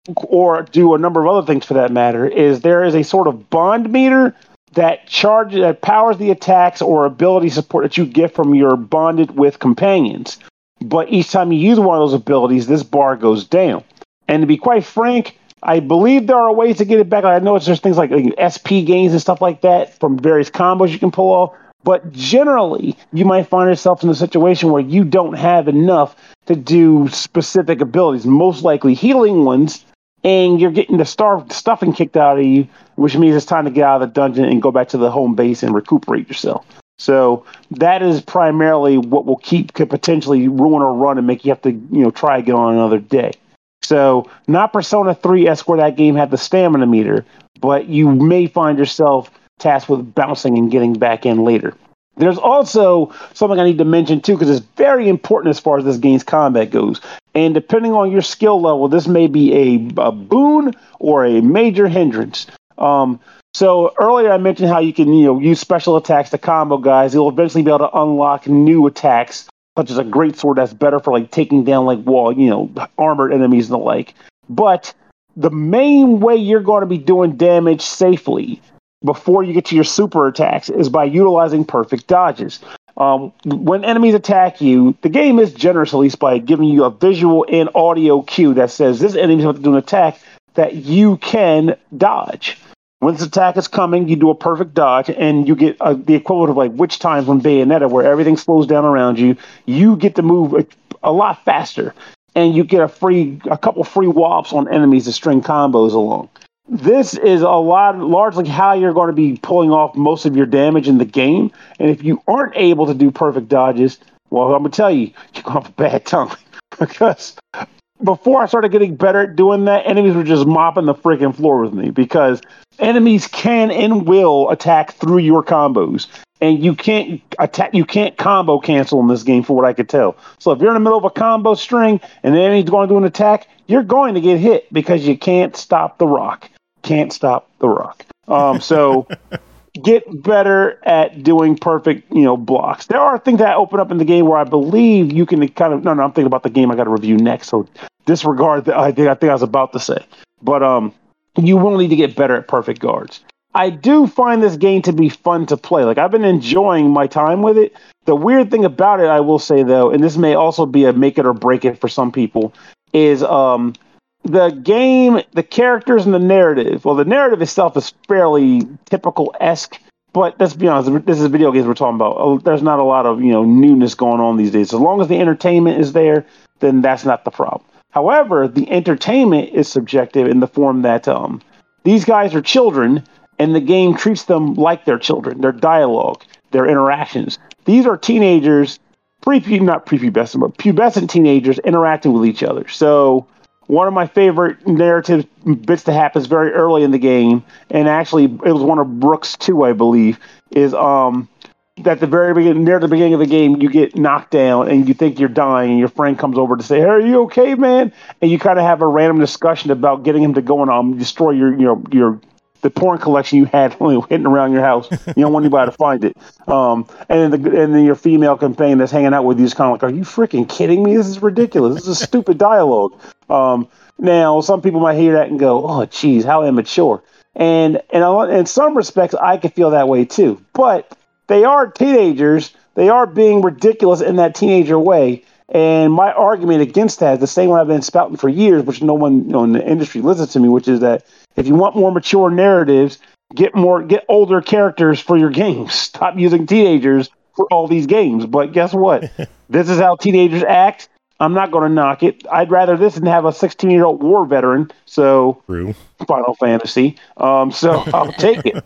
or do a number of other things for that matter, is there is a sort of bond meter that charges, that powers the attacks or ability support that you get from your bonded with companions. But each time you use one of those abilities, this bar goes down. And to be quite frank, I believe there are ways to get it back. I know there's things like, like S P gains and stuff like that from various combos you can pull off. But generally, you might find yourself in a situation where you don't have enough to do specific abilities, most likely healing ones, and you're getting the star stuffing kicked out of you, which means it's time to get out of the dungeon and go back to the home base and recuperate yourself. So that is primarily what will keep, could potentially ruin a run and make you have to, you know, try again on another day. So not Persona three-esque where that game had the stamina meter, but you may find yourself tasked with bouncing and getting back in later. There's also something I need to mention, too, because it's very important as far as this game's combat goes. And depending on your skill level, this may be a, a boon or a major hindrance. Um, so earlier I mentioned how you can, you know, use special attacks to combo guys. You'll eventually be able to unlock new attacks, such as a great sword that's better for like taking down like wall, you know, armored enemies and the like. But the main way you're going to be doing damage safely before you get to your super attacks is by utilizing perfect dodges. Um, when enemies attack you, the game is generous, at least, by giving you a visual and audio cue that says this enemy is about to do an attack that you can dodge. When this attack is coming, you do a perfect dodge, and you get uh, the equivalent of like Witch Time from Bayonetta, where everything slows down around you. You get to move a, a lot faster, and you get a free, a couple free whops on enemies to string combos along. This is a lot, largely how you're going to be pulling off most of your damage in the game. And if you aren't able to do perfect dodges, well, I'm going to tell you, you're going to have a bad time. Because before I started getting better at doing that, enemies were just mopping the freaking floor with me. Because enemies can and will attack through your combos. And you can't attack, you can't combo cancel in this game, for what I could tell. So if you're in the middle of a combo string and the enemy's going to do an attack, you're going to get hit because you can't stop the rock. Can't stop the rock. Um, so get better at doing perfect, you know, blocks. There are things that open up in the game where I believe you can kind of. No, no, I'm thinking about the game I got to review next. So disregard the I think I think I was about to say. But um, you will need to get better at perfect guards. I do find this game to be fun to play. Like, I've been enjoying my time with it. The weird thing about it, I will say though, and this may also be a make it or break it for some people, is um. The game, the characters, and the narrative. Well, the narrative itself is fairly typical-esque, but let's be honest, this is video games we're talking about. There's not a lot of, you know, newness going on these days. As long as the entertainment is there, then that's not the problem. However, the entertainment is subjective in the form that um, these guys are children, and the game treats them like they're children. Their dialogue, their interactions. These are teenagers, pre not prepubescent, but pubescent teenagers interacting with each other. So one of my favorite narrative bits that happens very early in the game, and actually it was one of Brooks too, I believe, is um at the very beginning, near the beginning of the game, you get knocked down and you think you're dying, and your friend comes over to say, "Hey, are you okay, man?" And you kind of have a random discussion about getting him to go and um, destroy your, you know, your the porn collection you had hidden around your house. You don't want anybody to find it. Um, and then the, and then your female companion that's hanging out with you is kind of like, "Are you freaking kidding me? This is ridiculous. This is stupid dialogue." Um, now, some people might hear that and go, "Oh, geez, how immature." And and in some respects, I could feel that way too. But they are teenagers. They are being ridiculous in that teenager way. And my argument against that is the same one I've been spouting for years, which no one, you know, in the industry listens to me, which is that if you want more mature narratives, get more, get older characters for your games. Stop using teenagers for all these games. But guess what? This is how teenagers act. I'm not going to knock it. I'd rather this than have a sixteen-year-old war veteran. So, True. Final Fantasy. Um, so I'll take it.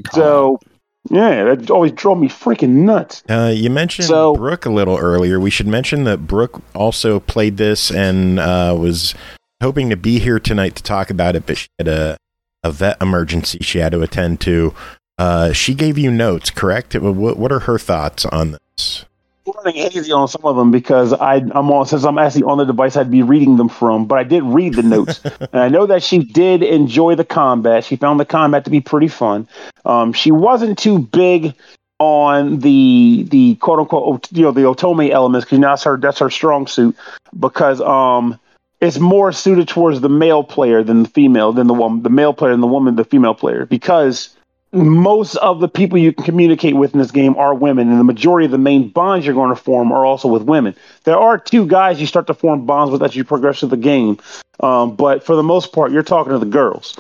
So, yeah, that always drove me freaking nuts. Uh, you mentioned so, Brooke a little earlier. We should mention that Brooke also played this and uh, was hoping to be here tonight to talk about it, but she had a, a vet emergency she had to attend to. Uh, she gave you notes, correct? What, what are her thoughts on this? I'm running hazy on some of them because I, I'm on, since I'm actually on the device I'd be reading them from, but I did read the notes. And I know that she did enjoy the combat. She found the combat to be pretty fun. Um, she wasn't too big on the the quote unquote, you know, the otome elements, because that's her that's her strong suit, because um it's more suited towards the male player than the female, than the woman, the male player than the woman, the female player, because most of the people you can communicate with in this game are women, and the majority of the main bonds you're going to form are also with women. There are two guys you start to form bonds with as you progress through the game, um, but for the most part, you're talking to the girls.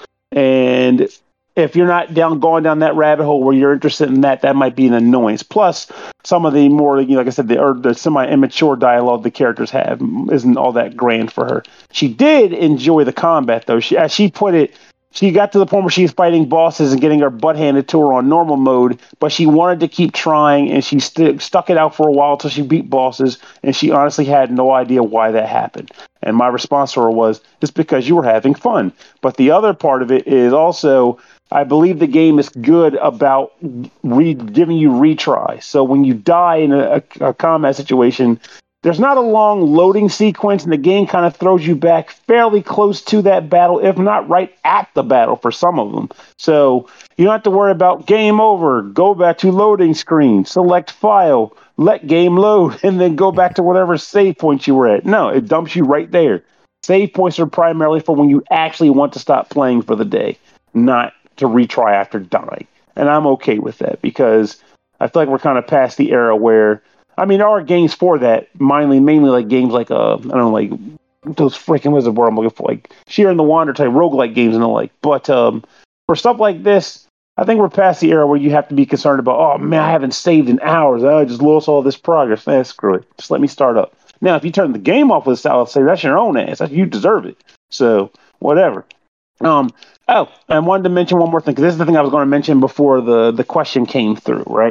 And if you're not down going down that rabbit hole where you're interested in that, that might be an annoyance. Plus, some of the more, you know, like I said, the, or the semi-immature dialogue the characters have isn't all that grand for her. She did enjoy the combat, though. She, as she put it, she got to the point where she was fighting bosses and getting her butt handed to her on normal mode, but she wanted to keep trying, and she st- stuck it out for a while until she beat bosses, and she honestly had no idea why that happened. And my response to her was, it's because you were having fun. But the other part of it is also, I believe the game is good about re- giving you retries. So when you die in a, a, a combat situation, there's not a long loading sequence, and the game kind of throws you back fairly close to that battle, if not right at the battle for some of them. So you don't have to worry about game over, go back to loading screen, select file, let game load, and then go back to whatever save point you were at. No, it dumps you right there. Save points are primarily for when you actually want to stop playing for the day, not to retry after dying. And I'm okay with that, because I feel like we're kind of past the era where, I mean, there are games for that, mainly, mainly like games like, uh, I don't know, like those freaking wizard word I'm looking for, like Sheer and the Wander type roguelike games and the like. But um, for stuff like this, I think we're past the era where you have to be concerned about, oh man, I haven't saved in hours. I just lost all this progress. Eh, screw it. Just let me start up. Now, if you turn the game off with a solid save, that's your own ass. That's, you deserve it. So, whatever. Um, oh, I wanted to mention one more thing, because this is the thing I was going to mention before the, the question came through, right?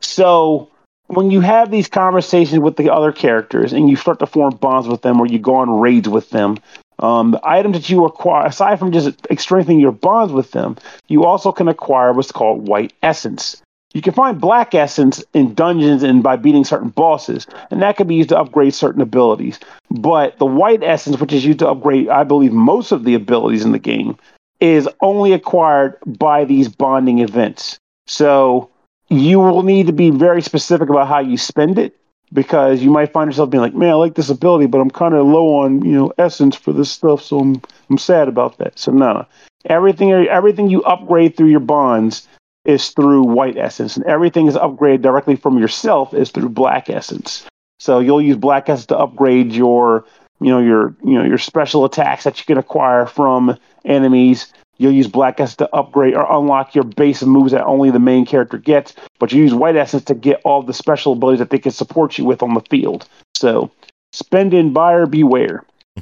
So, when you have these conversations with the other characters and you start to form bonds with them, or you go on raids with them, um, the items that you acquire, aside from just strengthening your bonds with them, you also can acquire what's called white essence. You can find black essence in dungeons and by beating certain bosses, and that can be used to upgrade certain abilities. But the white essence, which is used to upgrade, I believe, most of the abilities in the game, is only acquired by these bonding events. So you will need to be very specific about how you spend it, because you might find yourself being like, man, I like this ability, but I'm kind of low on, you know, essence for this stuff, so I'm I'm sad about that. So no, everything everything you upgrade through your bonds is through white essence, and everything is upgraded directly from yourself is through black essence. So you'll use black essence to upgrade your, you know, your you know your special attacks that you can acquire from enemies. You'll use black essence to upgrade or unlock your base of moves that only the main character gets, but you use white essence to get all the special abilities that they can support you with on the field. So, spend in, buyer beware.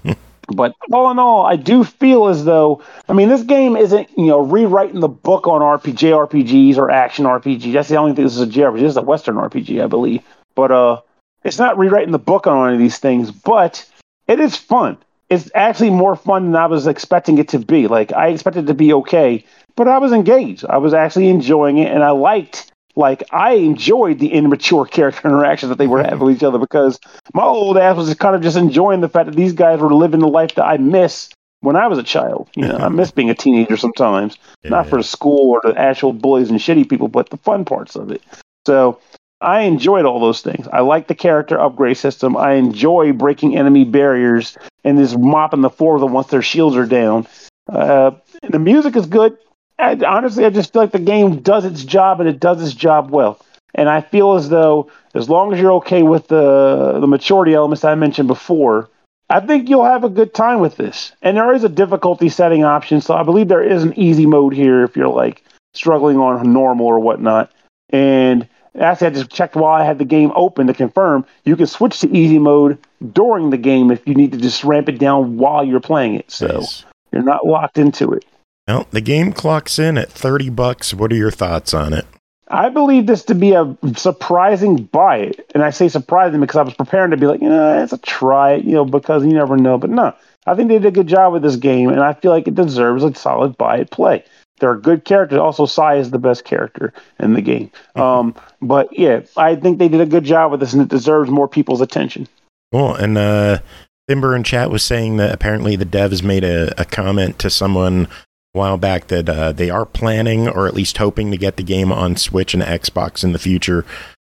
But all in all, I do feel as though, I mean, this game isn't, you know, rewriting the book on R P G, J R P Gs or action R P Gs. That's the only thing. This is a J R P G. This is a Western R P G, I believe. But uh, it's not rewriting the book on any of these things, but it is fun. It's actually more fun than I was expecting it to be. Like, I expected it to be okay, but I was engaged. I was actually enjoying it, and I liked like I enjoyed the immature character interactions that they were having with each other because my old ass was just kind of just enjoying the fact that these guys were living the life that I miss when I was a child. You know, I miss being a teenager sometimes, yeah. Not for the school or the actual bullies and shitty people, but the fun parts of it. So I enjoyed all those things. I like the character upgrade system. I enjoy breaking enemy barriers and just mopping the floor with them once their shields are down. Uh, the music is good. I, honestly, I just feel like the game does its job and it does its job well. And I feel as though as long as you're okay with the the maturity elements I mentioned before, I think you'll have a good time with this. And there is a difficulty setting option, so I believe there is an easy mode here if you're like struggling on normal or whatnot. And actually, I just checked while I had the game open to confirm you can switch to easy mode during the game if you need to just ramp it down while you're playing it. So nice. You're not locked into it. Well, the game clocks in at thirty bucks. What are your thoughts on it? I believe this to be a surprising buy. And I say surprising because I was preparing to be like, you know, it's a try, you know, because you never know. But no, I think they did a good job with this game, and I feel like it deserves a solid buy it play. There are good characters. Also, Sai is the best character in the game. Mm-hmm. Um, but yeah, I think they did a good job with this, and it deserves more people's attention. Cool. And uh, Timber in chat was saying that apparently the devs made a, a comment to someone a while back that uh, they are planning or at least hoping to get the game on Switch and Xbox in the future.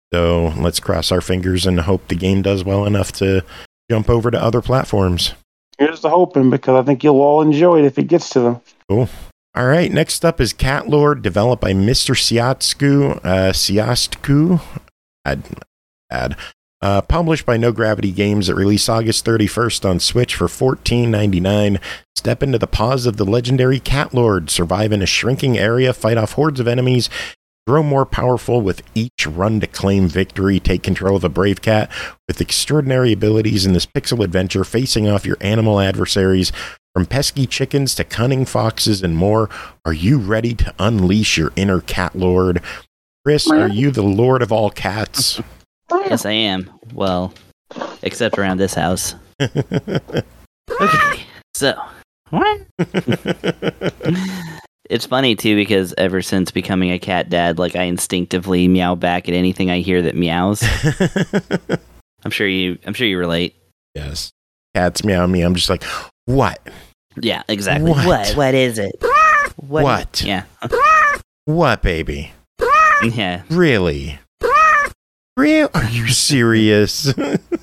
So let's cross our fingers and hope the game does well enough to jump over to other platforms. Here's the hoping, because I think you'll all enjoy it if it gets to them. Cool. All right, next up is Cat Lord, developed by Mister Siatsku, uh, Siastku, ad, ad, uh, published by No Gravity Games. It released August thirty-first on Switch for fourteen ninety-nine. Step into the paws of the legendary Cat Lord, survive in a shrinking area, fight off hordes of enemies, grow more powerful with each run to claim victory, take control of a brave cat with extraordinary abilities in this pixel adventure, facing off your animal adversaries. From pesky chickens to cunning foxes and more, are you ready to unleash your inner cat lord? Chris, are you the lord of all cats? Yes, I am. Well, except around this house. Okay, so... It's funny, too, because ever since becoming a cat dad, like, I instinctively meow back at anything I hear that meows. I'm sure you I'm sure you relate. Yes. Cats meow me. I'm just like... What? Yeah, exactly. What? What, what is it? What? what? Yeah. What, baby? Yeah. Really? Real? Are you serious?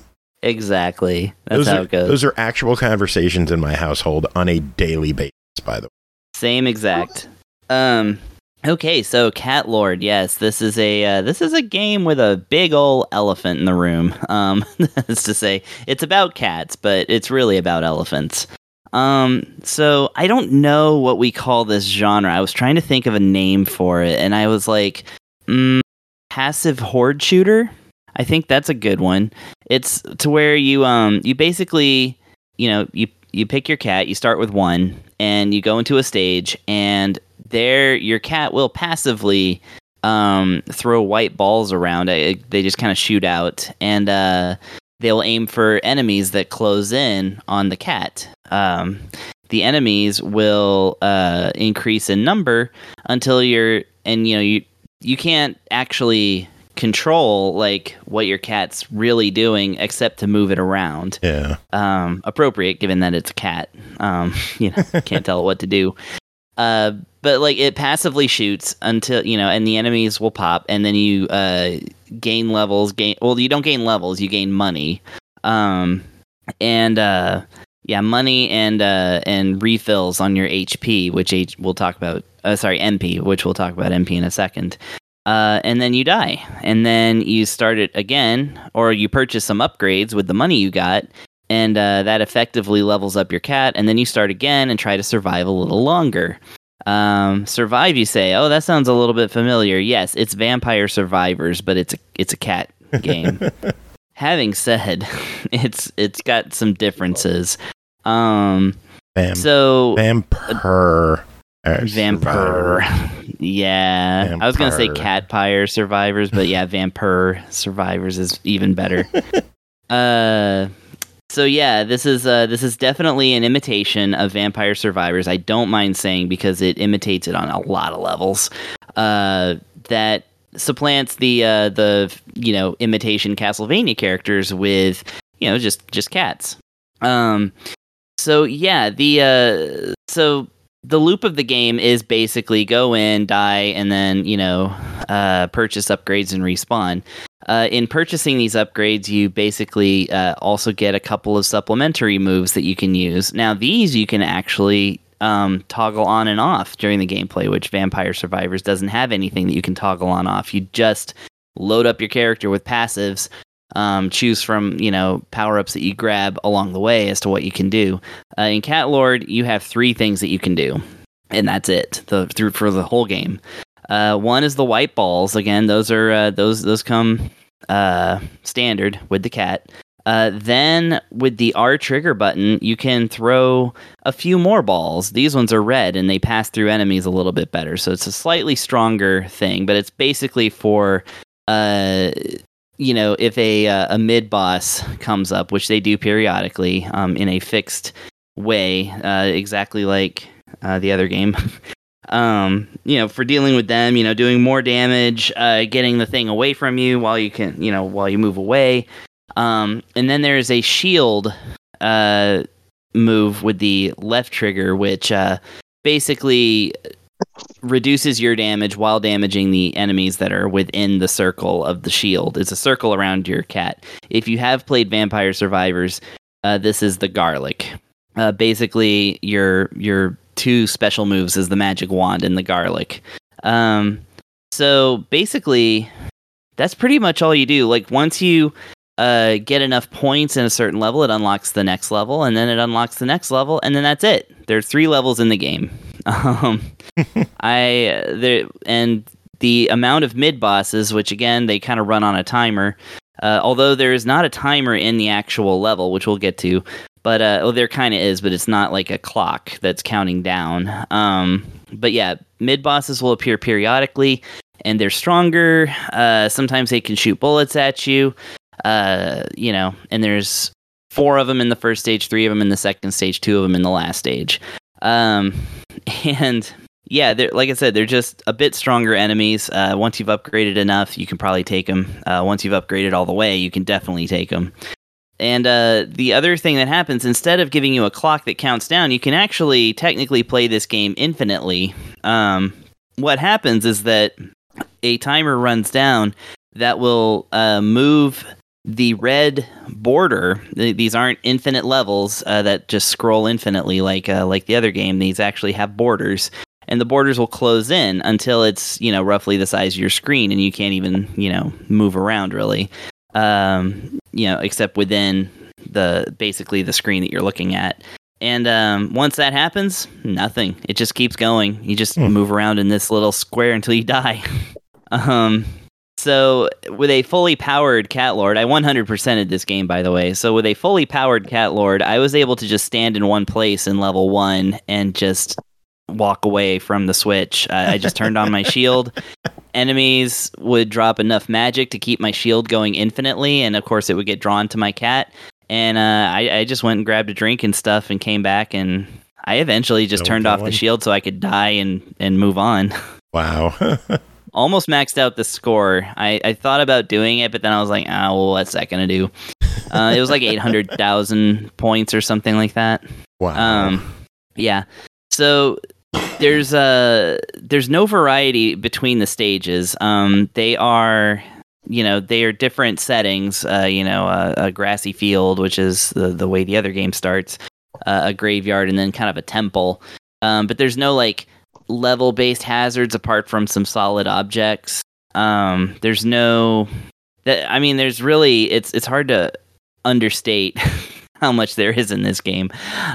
Exactly. That's those how are, it goes. Those are actual conversations in my household on a daily basis, by the way. Same exact. Um. Okay, so Cat Lord. Yes, this is a uh, this is a game with a big ol' elephant in the room. Um, that's to say, it's about cats, but it's really about elephants. Um, so I don't know what we call this genre. I was trying to think of a name for it, and I was like, mm, passive horde shooter. I think that's a good one. It's to where you um you basically you know you you pick your cat. You start with one, and you go into a stage, and there your cat will passively um, throw white balls around. They just kind of shoot out, and uh, they'll aim for enemies that close in on the cat. Um, the enemies will uh, increase in number until you're, and you know you you can't actually control like what your cat's really doing except to move it around. Yeah. Um, appropriate given that it's a cat. Um, you know, can't tell it what to do. Uh, but like it passively shoots until, you know, and the enemies will pop, and then you uh, gain levels. Gain well, you don't gain levels, you gain money. Um, and uh, yeah, money and uh, and refills on your H P, which H- we'll talk about. Uh, sorry, M P, which we'll talk about M P in a second. Uh, and then you die, and then you start it again, or you purchase some upgrades with the money you got. And uh, that effectively levels up your cat, and then you start again and try to survive a little longer. Um, survive, you say? Oh, that sounds a little bit familiar. Yes, it's Vampire Survivors, but it's a it's a cat game. Having said, it's it's got some differences. Um, Vamp- so Vampire. Uh, Vampire. Yeah, Vampire. I was gonna say Catpire Survivors, but yeah, Vampire Survivors is even better. uh. So yeah, this is uh, this is definitely an imitation of Vampire Survivors. I don't mind saying, because it imitates it on a lot of levels. Uh, that supplants the uh, the you know imitation Castlevania characters with you know just just cats. Um, so yeah, the uh, so the loop of the game is basically go in, die, and then you know uh, purchase upgrades and respawn. Uh, in purchasing these upgrades, you basically uh, also get a couple of supplementary moves that you can use. Now, these you can actually um, toggle on and off during the gameplay, which Vampire Survivors doesn't have anything that you can toggle on off. You just load up your character with passives, um, choose from you know power-ups that you grab along the way as to what you can do. Uh, in Cat Lord, you have three things that you can do, and that's it the, through for the whole game. Uh, one is the white balls. Again, those are uh, those those come uh, standard with the cat. Uh, then with the R trigger button, you can throw a few more balls. These ones are red and they pass through enemies a little bit better. So it's a slightly stronger thing, but it's basically for uh, you know if a uh, a mid boss comes up, which they do periodically um, in a fixed way, uh, exactly like uh, the other game. Um, you know, for dealing with them, you know, doing more damage, uh, getting the thing away from you while you can, you know, while you move away. Um, and then there's a shield, uh, move with the left trigger, which, uh, basically reduces your damage while damaging the enemies that are within the circle of the shield. It's a circle around your cat. If you have played Vampire Survivors, uh, this is the garlic. Uh, basically your, your, two special moves is the magic wand and the garlic. Um, so basically, that's pretty much all you do. Like once you uh, get enough points in a certain level, it unlocks the next level, and then it unlocks the next level, and then that's it. There's three levels in the game. Um, I there and the amount of mid bosses, which again they kind of run on a timer. Uh, although there is not a timer in the actual level, which we'll get to. But, uh, oh, there kind of is, but it's not like a clock that's counting down. Um, but yeah, mid-bosses will appear periodically, and they're stronger. Uh, sometimes they can shoot bullets at you, uh, you know, and there's four of them in the first stage, three of them in the second stage, two of them in the last stage. Um, and yeah, like I said, they're just a bit stronger enemies. Uh, once you've upgraded enough, you can probably take them. Uh, once you've upgraded all the way, you can definitely take them. And uh, the other thing that happens, instead of giving you a clock that counts down, you can actually technically play this game infinitely. Um, what happens is that a timer runs down that will uh, move the red border. Th- these aren't infinite levels uh, that just scroll infinitely like uh, like the other game. These actually have borders. And the borders will close in until it's, you know, roughly the size of your screen, and you can't even, you know, move around really. Um, you know, except within the basically the screen that you're looking at. And um, once that happens, nothing. It just keeps going. You just hmm. move around in this little square until you die. um, so with a fully powered Cat Lord, I one hundred percented this game, by the way. So with a fully powered Cat Lord, I was able to just stand in one place in level one and just walk away from the switch. Uh, I just turned on my shield. Enemies would drop enough magic to keep my shield going infinitely, and of course it would get drawn to my cat. And uh, I, I just went and grabbed a drink and stuff and came back, and I eventually just turned off the shield so I could die and, and move on. Wow. Almost maxed out the score. I, I thought about doing it, but then I was like, oh, well, what's that going to do? Uh, it was like eight hundred thousand points or something like that. Wow. Um, yeah. So there's uh there's no variety between the stages. Um, they are, you know, they are different settings. Uh, you know, a, a grassy field, which is the the way the other game starts, uh, a graveyard, and then kind of a temple. Um, but there's no like level based hazards apart from some solid objects. Um, there's no. That I mean, there's really it's it's hard to understate how much there is in this game.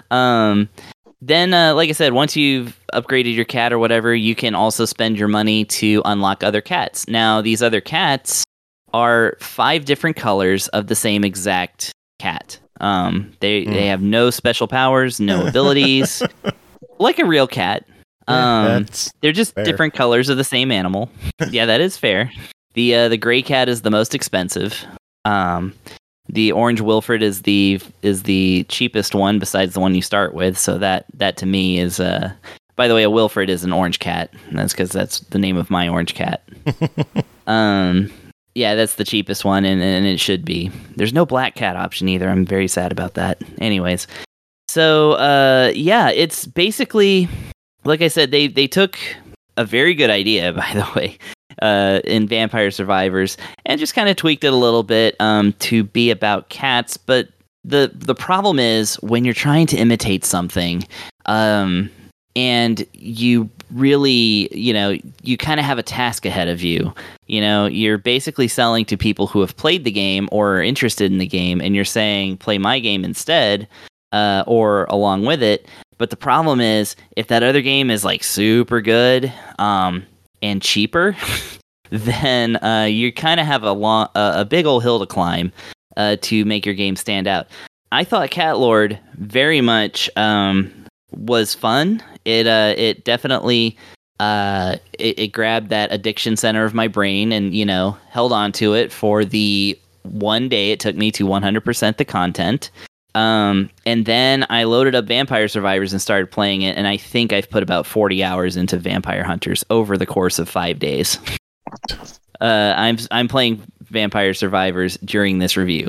Um. Then, uh, like I said, once you've upgraded your cat or whatever, you can also spend your money to unlock other cats. Now, these other cats are five different colors of the same exact cat. Um, they mm. they have no special powers, no abilities, like a real cat. Um, yeah, they're just fair. Different colors of the same animal. Yeah, that is fair. The uh, the gray cat is the most expensive. Um, The orange Wilfred is the is the cheapest one besides the one you start with. So that that to me is, uh, by the way, a Wilfred is an orange cat. And that's because that's the name of my orange cat. Um, yeah, that's the cheapest one, and, and it should be. There's no Black Cat option either. I'm very sad about that. Anyways, so uh, yeah, it's basically, like I said, they they took a very good idea, by the way, uh, in Vampire Survivors, and just kind of tweaked it a little bit um, to be about cats. But the the problem is when you're trying to imitate something, um, and you really, you know, you kind of have a task ahead of you. You know, you're basically selling to people who have played the game or are interested in the game, and you're saying, play my game instead, uh, or along with it. But the problem is, if that other game is like super good um, and cheaper, then uh, you kind of have a long, uh, a big old hill to climb uh, to make your game stand out. I thought Cat Lord very much um, was fun. It uh, it definitely uh, it, it grabbed that addiction center of my brain, and you know, held on to it for the one day it took me to one hundred percent the content. Um, and then I loaded up Vampire Survivors and started playing it, and I think I've put about forty hours into Vampire Hunters over the course of five days. uh, I'm I'm playing Vampire Survivors during this review.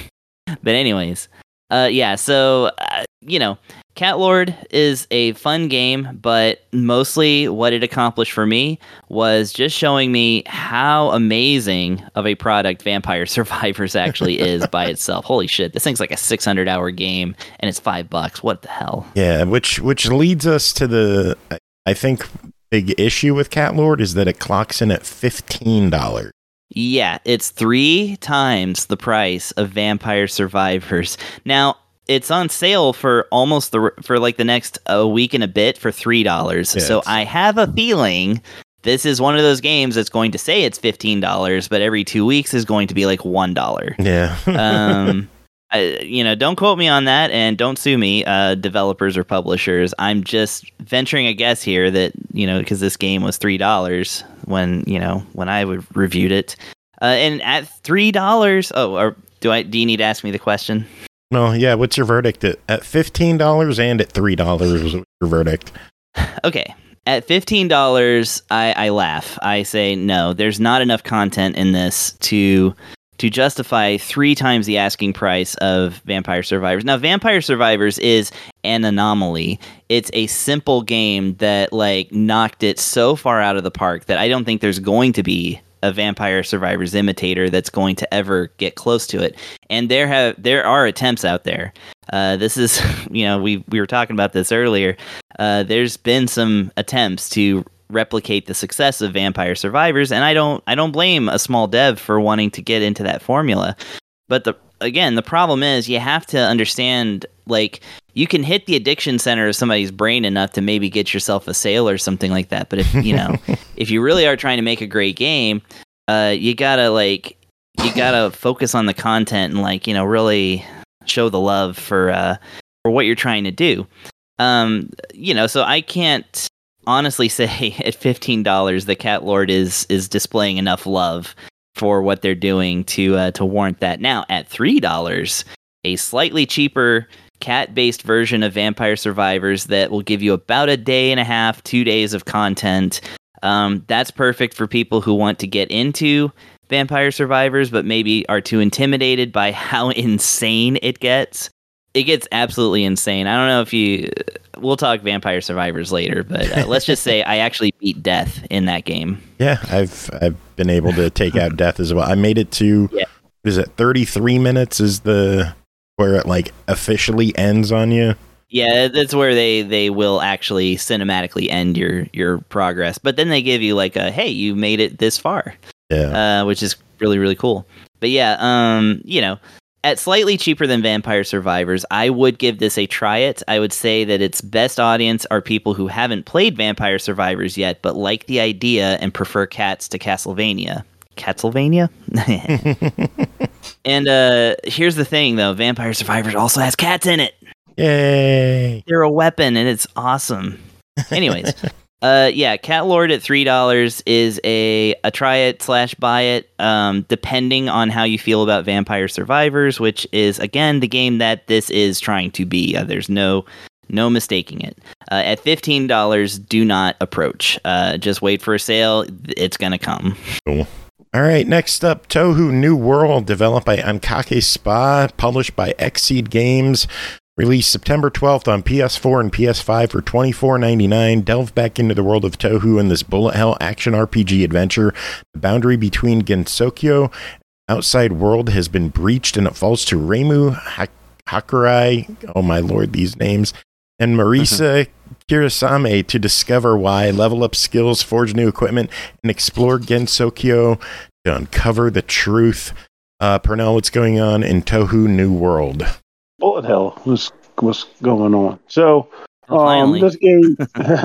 But anyways, uh, yeah, so, uh, you know, Cat Lord is a fun game, but mostly what it accomplished for me was just showing me how amazing of a product Vampire Survivors actually is by itself. Holy shit, this thing's like a six hundred hour game, and it's five bucks. What the hell? Yeah, which which leads us to the, I think, big issue with Cat Lord is that it clocks in at fifteen dollars. Yeah, it's three times the price of Vampire Survivors. Now, it's on sale for almost the for like the next a week and a bit for three dollars. Yeah, so it's... I have a feeling this is one of those games that's going to say it's fifteen dollars, but every two weeks is going to be like one dollar. Yeah. um, I, you know, don't quote me on that, and don't sue me, uh, developers or publishers. I'm just venturing a guess here that, you know, because this game was three dollars when, you know, when I would reviewed it. Uh, and at three dollars, oh, or do I? Do you need to ask me the question? No, yeah, what's your verdict? At, at fifteen dollars and at three dollars, what's your verdict? Okay. At fifteen dollars, I, I laugh. I say, no, there's not enough content in this to to justify three times the asking price of Vampire Survivors. Now, Vampire Survivors is an anomaly. It's a simple game that, like, knocked it so far out of the park that I don't think there's going to be a Vampire Survivors imitator that's going to ever get close to it. And there have there are attempts out there. Uh, this is, you know, we we were talking about this earlier. Uh, there's been some attempts to replicate the success of Vampire Survivors, and I don't I don't blame a small dev for wanting to get into that formula. But the again, the problem is you have to understand, like, you can hit the addiction center of somebody's brain enough to maybe get yourself a sale or something like that. But if, you know, if you really are trying to make a great game, uh, you gotta, like, you gotta focus on the content and, like, you know, really show the love for, uh, for what you're trying to do. Um, you know, so I can't honestly say at fifteen dollars the Cat Lord is, is displaying enough love for what they're doing to, uh, to warrant that. Now, at three dollars, a slightly cheaper cat-based version of Vampire Survivors that will give you about a day and a half, two days of content. Um, that's perfect for people who want to get into Vampire Survivors, but maybe are too intimidated by how insane it gets. It gets absolutely insane. I don't know if you... We'll talk Vampire Survivors later, but uh, let's just say I actually beat death in that game. Yeah, I've I've been able to take out death as well. I made it to... Yeah. Is it thirty-three minutes is the... where it, like, officially ends on you? Yeah, that's where they, they will actually cinematically end your, your progress. But then they give you, like, a, hey, you made it this far. Yeah. Uh, which is really, really cool. But yeah, um, you know, at slightly cheaper than Vampire Survivors, I would give this a try it. I would say that its best audience are people who haven't played Vampire Survivors yet, but like the idea and prefer cats to Castlevania. Castlevania? And uh, here's the thing, though. Vampire Survivors also has cats in it. Yay. They're a weapon, and it's awesome. Anyways, uh, yeah, Cat Lord at three dollars is a, a try it slash buy it, um, depending on how you feel about Vampire Survivors, which is, again, the game that this is trying to be. Uh, there's no no mistaking it. Uh, at fifteen dollars, do not approach. Uh, just wait for a sale. It's going to come. Cool. All right, next up, Touhou New World, developed by Ankake Spa, published by Xseed Games, released September twelfth on P S four and P S five for twenty-four ninety-nine. Delve back into the world of Touhou in this bullet hell action R P G adventure. The boundary between Gensokyo and the outside world has been breached, and it falls to Reimu Hak- Hakurai, oh my lord, these names, and Marisa Kirasame to discover why, level up skills, forge new equipment, and explore Gensokyo to uncover the truth. Uh, Pernell, what's going on in Touhou New World? Bullet hell was what's going on. So, Oh, um, finally. this game,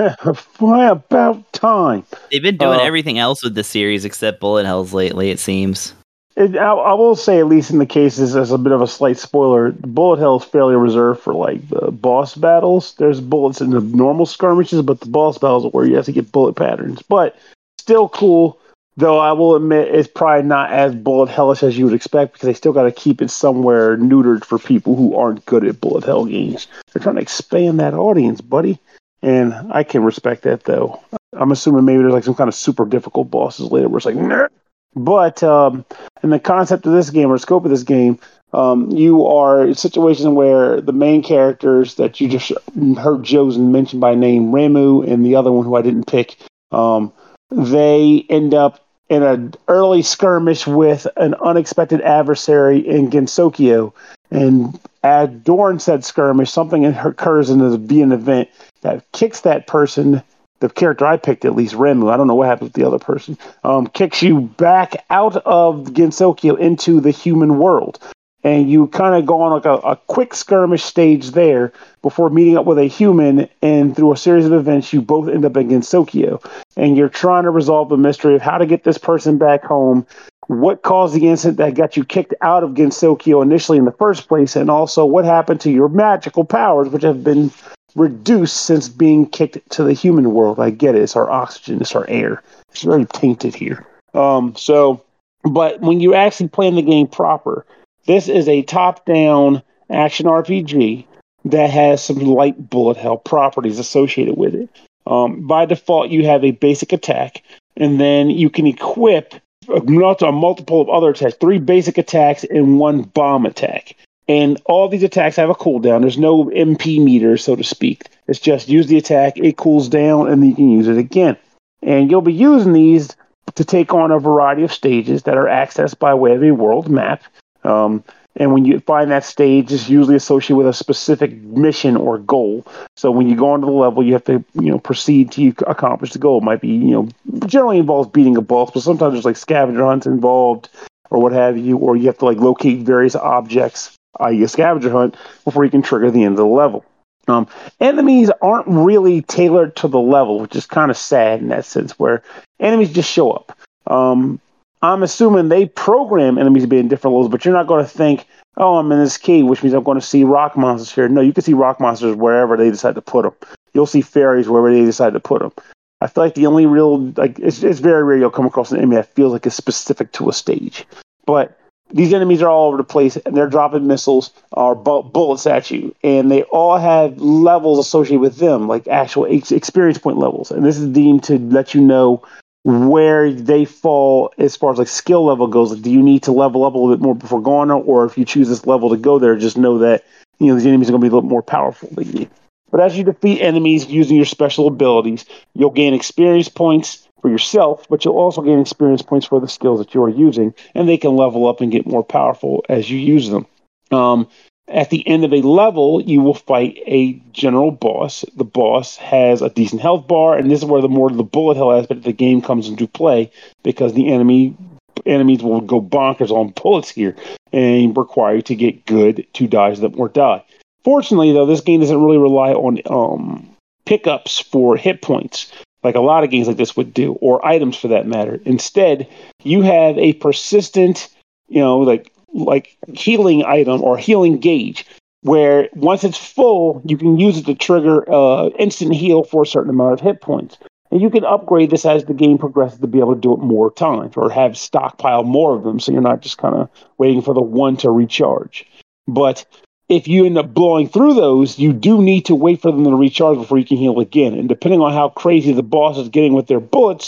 why about time? They've been doing Uh, everything else with the series except bullet hells lately, it seems. It, I, I will say, at least in the cases, as a bit of a slight spoiler, bullet hell is fairly reserved for like the boss battles. There's bullets in the normal skirmishes, but the boss battles are where you have to get bullet patterns. But still cool, though I will admit it's probably not as bullet hellish as you would expect, because they still got to keep it somewhere neutered for people who aren't good at bullet hell games. They're trying to expand that audience, buddy. And I can respect that, though. I'm assuming maybe there's like some kind of super difficult bosses later where it's like, nah. But um, in the concept of this game, or scope of this game, um, you are in situations where the main characters that you just heard chosen mentioned by name, Reimu, and the other one who I didn't pick, um, they end up in an early skirmish with an unexpected adversary in Gensokyo. And at during said skirmish, something occurs in the be an event that kicks that person. The character I picked, at least, Reimu, I don't know what happened with the other person, um, kicks you back out of Gensokyo into the human world. And you kind of go on like a, a quick skirmish stage there before meeting up with a human, and through a series of events, you both end up in Gensokyo. And you're trying to resolve the mystery of how to get this person back home, what caused the incident that got you kicked out of Gensokyo initially in the first place, and also what happened to your magical powers, which have been reduced since being kicked to the human world. I get it. It's our oxygen. It's our air. It's very tainted here. Um, so, but when you actually play the game proper, this is a top-down action R P G that has some light bullet hell properties associated with it. Um, by default, you have a basic attack, and then you can equip a multiple of other attacks, three basic attacks and one bomb attack. And all these attacks have a cooldown. There's no M P meter, so to speak. It's just use the attack, it cools down, and then you can use it again. And you'll be using these to take on a variety of stages that are accessed by way of a world map. Um, and when you find that stage, it's usually associated with a specific mission or goal. So when you go onto the level, you have to, you know, proceed to accomplish the goal. It might be, you know, generally involves beating a boss, but sometimes there's like scavenger hunts involved or what have you, or you have to like locate various objects, that is a scavenger hunt, before you can trigger the end of the level. Um, enemies aren't really tailored to the level, which is kind of sad in that sense, where enemies just show up. Um, I'm assuming they program enemies to be in different levels, but you're not going to think, oh, I'm in this cave, which means I'm going to see rock monsters here. No, you can see rock monsters wherever they decide to put them. You'll see fairies wherever they decide to put them. I feel like the only real, like, it's, it's very rare you'll come across an enemy that feels like it's specific to a stage. But these enemies are all over the place, and they're dropping missiles or bu- bullets at you, and they all have levels associated with them, like actual ex- experience point levels. And this is deemed to let you know where they fall as far as like skill level goes. Like, do you need to level up a little bit more before going on, or if you choose this level to go there, just know that, you know, these enemies are going to be a little more powerful than you. But as you defeat enemies using your special abilities, you'll gain experience points for yourself, but you'll also gain experience points for the skills that you are using, and they can level up and get more powerful as you use them. Um, at the end of a level, you will fight a general boss. The boss has a decent health bar, and this is where the more of the bullet hell aspect of the game comes into play, because the enemy enemies will go bonkers on bullets here and require you to get good to dodge them or die. Fortunately, though, this game doesn't really rely on um, pickups for hit points, like a lot of games like this would do, or items for that matter. Instead, you have a persistent, you know, like like healing item or healing gauge, where once it's full, you can use it to trigger uh, instant heal for a certain amount of hit points. And you can upgrade this as the game progresses to be able to do it more times, or have stockpile more of them, so you're not just kind of waiting for the one to recharge. But if you end up blowing through those, you do need to wait for them to recharge before you can heal again. And depending on how crazy the boss is getting with their bullets,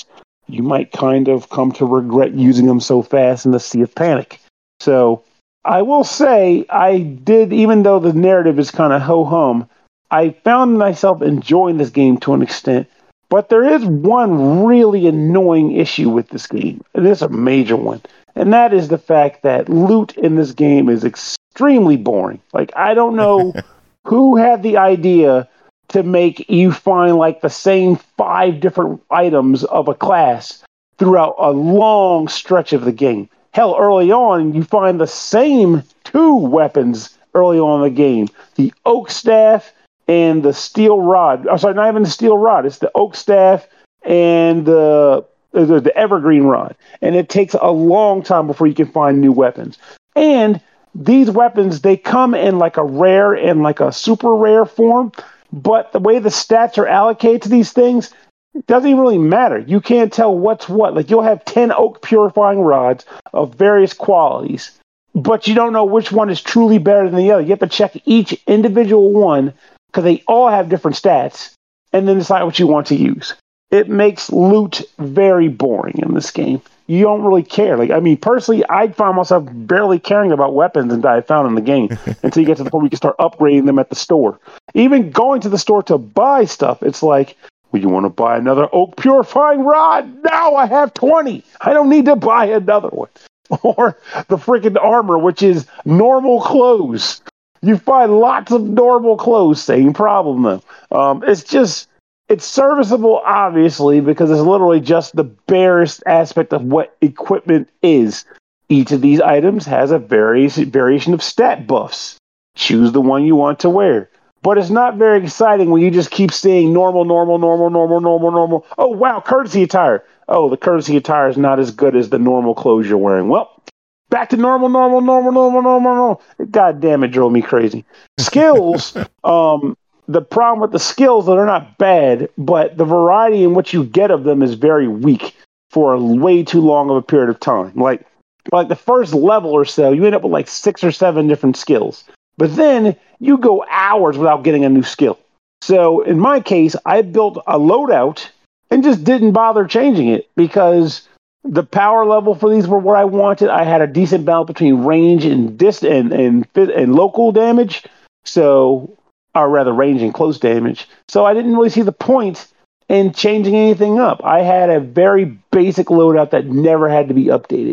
you might kind of come to regret using them so fast in the Sea of Panic. So I will say I did, even though the narrative is kind of ho-hum, I found myself enjoying this game to an extent. But there is one really annoying issue with this game. It is a major one. And that is the fact that loot in this game is extremely boring. Like, I don't know who had the idea to make you find like the same five different items of a class throughout a long stretch of the game. Hell, early on, you find the same two weapons early on in the game. The oak staff and the steel rod. I'm sorry, not even the steel rod. It's the oak staff and the, the, the evergreen rod. And it takes a long time before you can find new weapons. And these weapons, they come in like a rare and like a super rare form. But the way the stats are allocated to these things, it doesn't even really matter. You can't tell what's what. Like, you'll have ten oak purifying rods of various qualities, but you don't know which one is truly better than the other. You have to check each individual one because they all have different stats and then decide what you want to use. It makes loot very boring in this game. You don't really care. Like, I mean, personally, I find myself barely caring about weapons that I found in the game until you get to the point where you can start upgrading them at the store. Even going to the store to buy stuff, it's like, well, you want to buy another oak purifying rod? Now I have twenty. I don't need to buy another one. Or the freaking armor, which is normal clothes. You find lots of normal clothes. Same problem, though. Um, it's just... It's serviceable, obviously, because it's literally just the barest aspect of what equipment is. Each of these items has a various variation of stat buffs. Choose the one you want to wear. But it's not very exciting when you just keep seeing normal, normal, normal, normal, normal, normal. Oh, wow, courtesy attire. Oh, the courtesy attire is not as good as the normal clothes you're wearing. Well, back to normal, normal, normal, normal, normal, normal. God damn, it drove me crazy. Skills, um... The problem with the skills, they're not bad, but the variety in which you get of them is very weak for a way too long of a period of time. Like, like the first level or so, you end up with like six or seven different skills. But then you go hours without getting a new skill. So in my case, I built a loadout and just didn't bother changing it because the power level for these were what I wanted. I had a decent balance between range and dist and and, and local damage. So... or rather range and close damage. So I didn't really see the point in changing anything up. I had a very basic loadout that never had to be updated.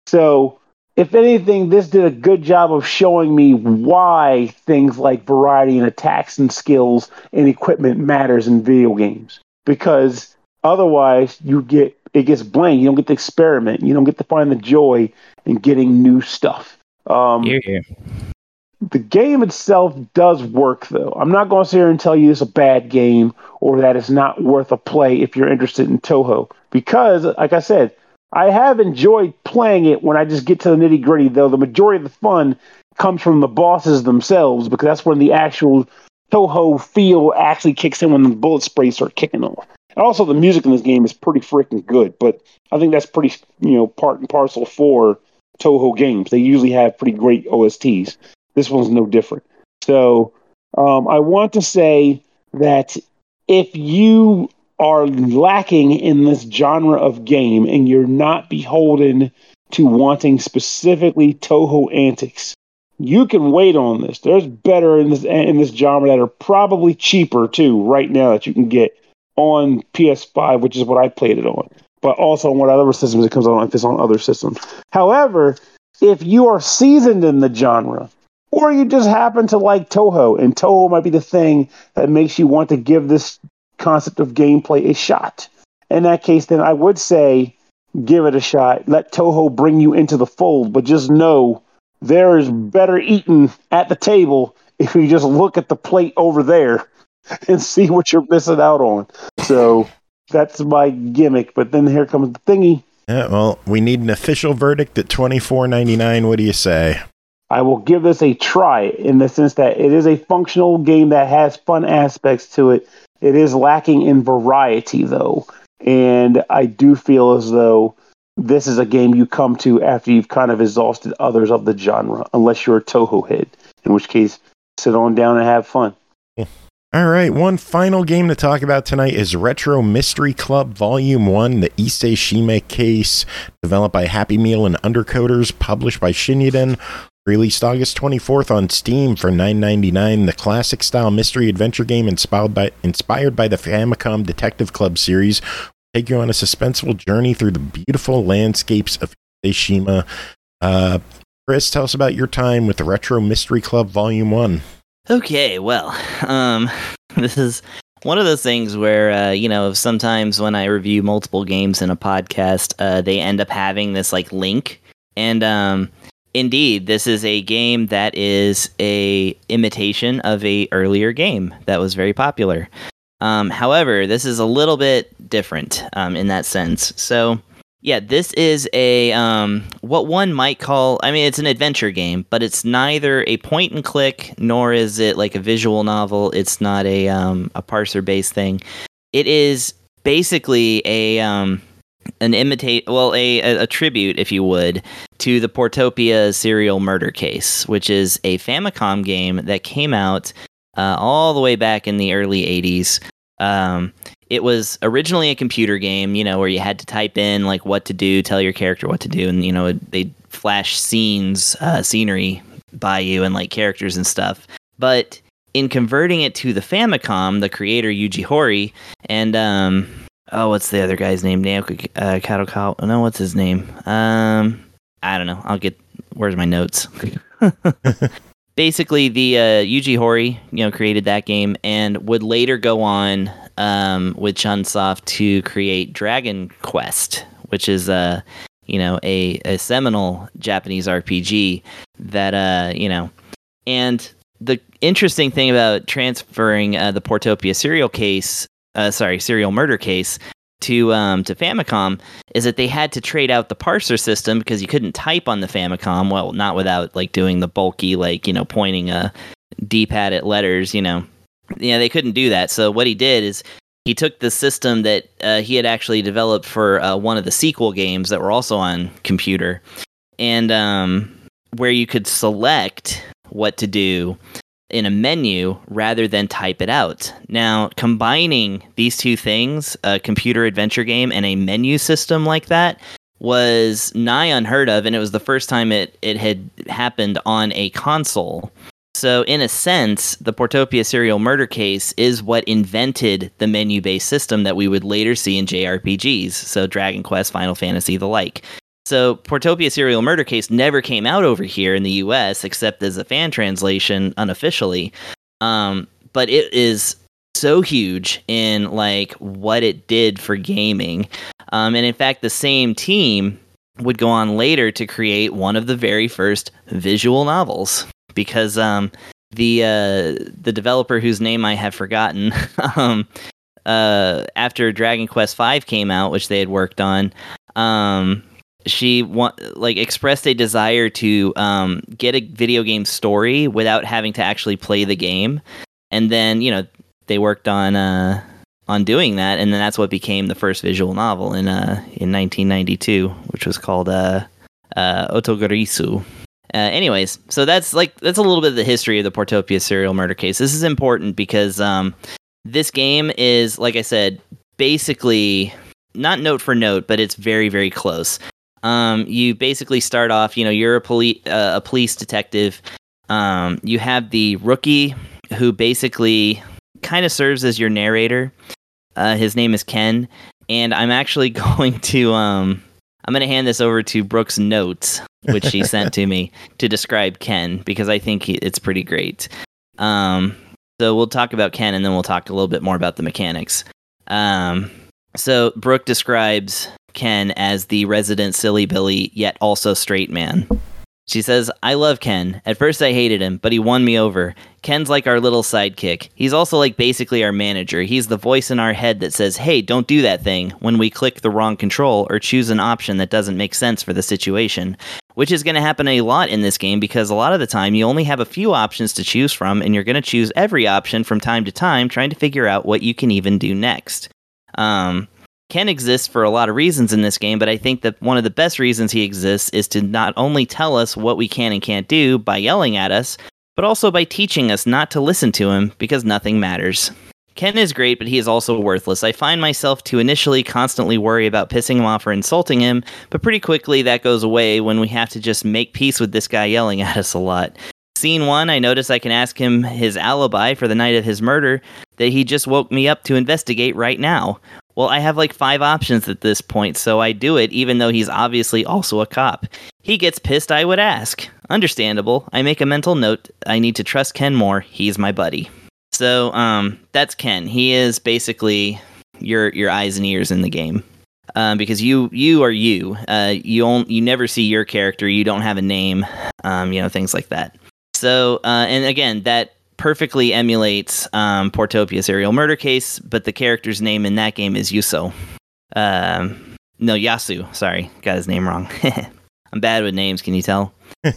So if anything, this did a good job of showing me why things like variety and attacks and skills and equipment matters in video games. Because otherwise you get it gets blank. You don't get to experiment. You don't get to find the joy in getting new stuff. Um, Hear, hear. The game itself does work, though. I'm not going to sit here and tell you it's a bad game or that it's not worth a play if you're interested in Touhou. Because, like I said, I have enjoyed playing it when I just get to the nitty-gritty, though the majority of the fun comes from the bosses themselves, because that's when the actual Touhou feel actually kicks in when the bullet sprays start kicking off. And also, the music in this game is pretty freaking good, but I think that's pretty, you know, part and parcel for Touhou games. They usually have pretty great O S Ts. This one's no different. So um, I want to say that if you are lacking in this genre of game and you're not beholden to wanting specifically Touhou antics, you can wait on this. There's better in this in this genre that are probably cheaper too right now that you can get on P S five, which is what I played it on, but also on what other systems it comes on if it's on other systems. However, if you are seasoned in the genre, or you just happen to like Touhou, and Touhou might be the thing that makes you want to give this concept of gameplay a shot. In that case, then I would say give it a shot. Let Touhou bring you into the fold, but just know there is better eating at the table if you just look at the plate over there and see what you're missing out on. So that's my gimmick, but then here comes the thingy. Yeah, well, we need an official verdict at twenty-four ninety-nine. What do you say? I will give this a try in the sense that it is a functional game that has fun aspects to it. It is lacking in variety, though. And I do feel as though this is a game you come to after you've kind of exhausted others of the genre, unless you're a Touhou head, in which case, sit on down and have fun. All right, one final game to talk about tonight is Retro Mystery Club Volume one, the Issei Shime case, developed by Happy Meal and Undercoders, published by Shinyuden, released August twenty-fourth on Steam for nine ninety-nine. The classic-style mystery adventure game inspired by, inspired by the Famicom Detective Club series will take you on a suspenseful journey through the beautiful landscapes of Issei Shime. Uh, Chris, tell us about your time with the Retro Mystery Club Volume one. Okay, well, um, this is one of those things where, uh, you know, sometimes when I review multiple games in a podcast, uh, they end up having this, like, link. And, um, indeed, this is a game that is a imitation of a earlier game that was very popular. Um, however, this is a little bit different, um, in that sense. So, yeah, this is a, um, what one might call, I mean, it's an adventure game, but it's neither a point and click, nor is it like a visual novel. It's not a, um, a parser-based thing. It is basically a, um, an imitate, well, a, a, a tribute, if you would, to the Portopia serial murder case, which is a Famicom game that came out, uh, all the way back in the early eighties. Um, It was originally a computer game, you know, where you had to type in like what to do, tell your character what to do, and you know they'd flash scenes, uh, scenery by you, and like characters and stuff. But in converting it to the Famicom, the creator Yuji Horii and um, oh, what's the other guy's name? Naoki uh, Kadokawa. No, what's his name? Um, I don't know. I'll get. Where's my notes? Basically, the uh, Yuji Horii, you know, created that game and would later go on um, with Chunsoft to create Dragon Quest, which is uh, you know, a, a seminal Japanese R P G that uh, you know, and the interesting thing about transferring uh, the Portopia serial case, uh, sorry, serial murder case to um, to Famicom is that they had to trade out the parser system because you couldn't type on the Famicom. Well, not without like doing the bulky, like, you know, pointing a D-pad at letters, you know. Yeah, they couldn't do that. So what he did is he took the system that uh, he had actually developed for uh, one of the sequel games that were also on computer, and um, where you could select what to do in a menu rather than type it out. Now, combining these two things, a computer adventure game and a menu system like that, was nigh unheard of, and it was the first time it, it had happened on a console. So, in a sense, the Portopia serial murder case is what invented the menu-based system that we would later see in J R P Gs, so Dragon Quest, Final Fantasy, the like. So, Portopia serial murder case never came out over here in the U S except as a fan translation unofficially. Um, but it is so huge in like what it did for gaming. Um, and in fact, the same team would go on later to create one of the very first visual novels because um, the uh, the developer whose name I have forgotten, um, uh, after Dragon Quest five came out, which they had worked on, um, she want, like expressed a desire to um, get a video game story without having to actually play the game, and then you know they worked on uh, on doing that, and then that's what became the first visual novel in uh, in nineteen ninety-two, which was called uh, uh, Otogarisu. Uh, anyways, so that's like that's a little bit of the history of the Portopia serial murder case. This is important because um, this game is, like I said, basically not note for note, but it's very very close. Um, you basically start off, you know, you're a police, uh, a police detective. Um, you have the rookie who basically kind of serves as your narrator. Uh, his name is Ken, and I'm actually going to, um, I'm going to hand this over to Brooke's notes, which she sent to me to describe Ken, because I think he, it's pretty great. Um, so we'll talk about Ken, and then we'll talk a little bit more about the mechanics. Um, so Brooke describes Ken as the resident silly Billy, yet also straight man. She says, I love Ken. At first I hated him, but he won me over. Ken's like our little sidekick. He's also like basically our manager. He's the voice in our head that says, hey, don't do that thing, when we click the wrong control or choose an option that doesn't make sense for the situation. Which is going to happen a lot in this game, because a lot of the time you only have a few options to choose from, and you're going to choose every option from time to time, trying to figure out what you can even do next. Um... Ken exists for a lot of reasons in this game, but I think that one of the best reasons he exists is to not only tell us what we can and can't do by yelling at us, but also by teaching us not to listen to him because nothing matters. Ken is great, but he is also worthless. I find myself to initially constantly worry about pissing him off or insulting him, but pretty quickly that goes away when we have to just make peace with this guy yelling at us a lot. Scene one, I notice I can ask him his alibi for the night of his murder that he just woke me up to investigate right now. Well, I have like five options at this point, so I do it even though he's obviously also a cop. He gets pissed, I would ask. Understandable. I make a mental note. I need to trust Ken more. He's my buddy. So, um, that's Ken. He is basically your your eyes and ears in the game, um, because you you are you. Uh, you on, you never see your character. You don't have a name. Um, you know, things like that. So, uh, and again, that perfectly emulates um, Portopia Serial Murder Case, but the character's name in that game is Yuso. Um, no, Yasu. Sorry, got his name wrong. I'm bad with names. Can you tell?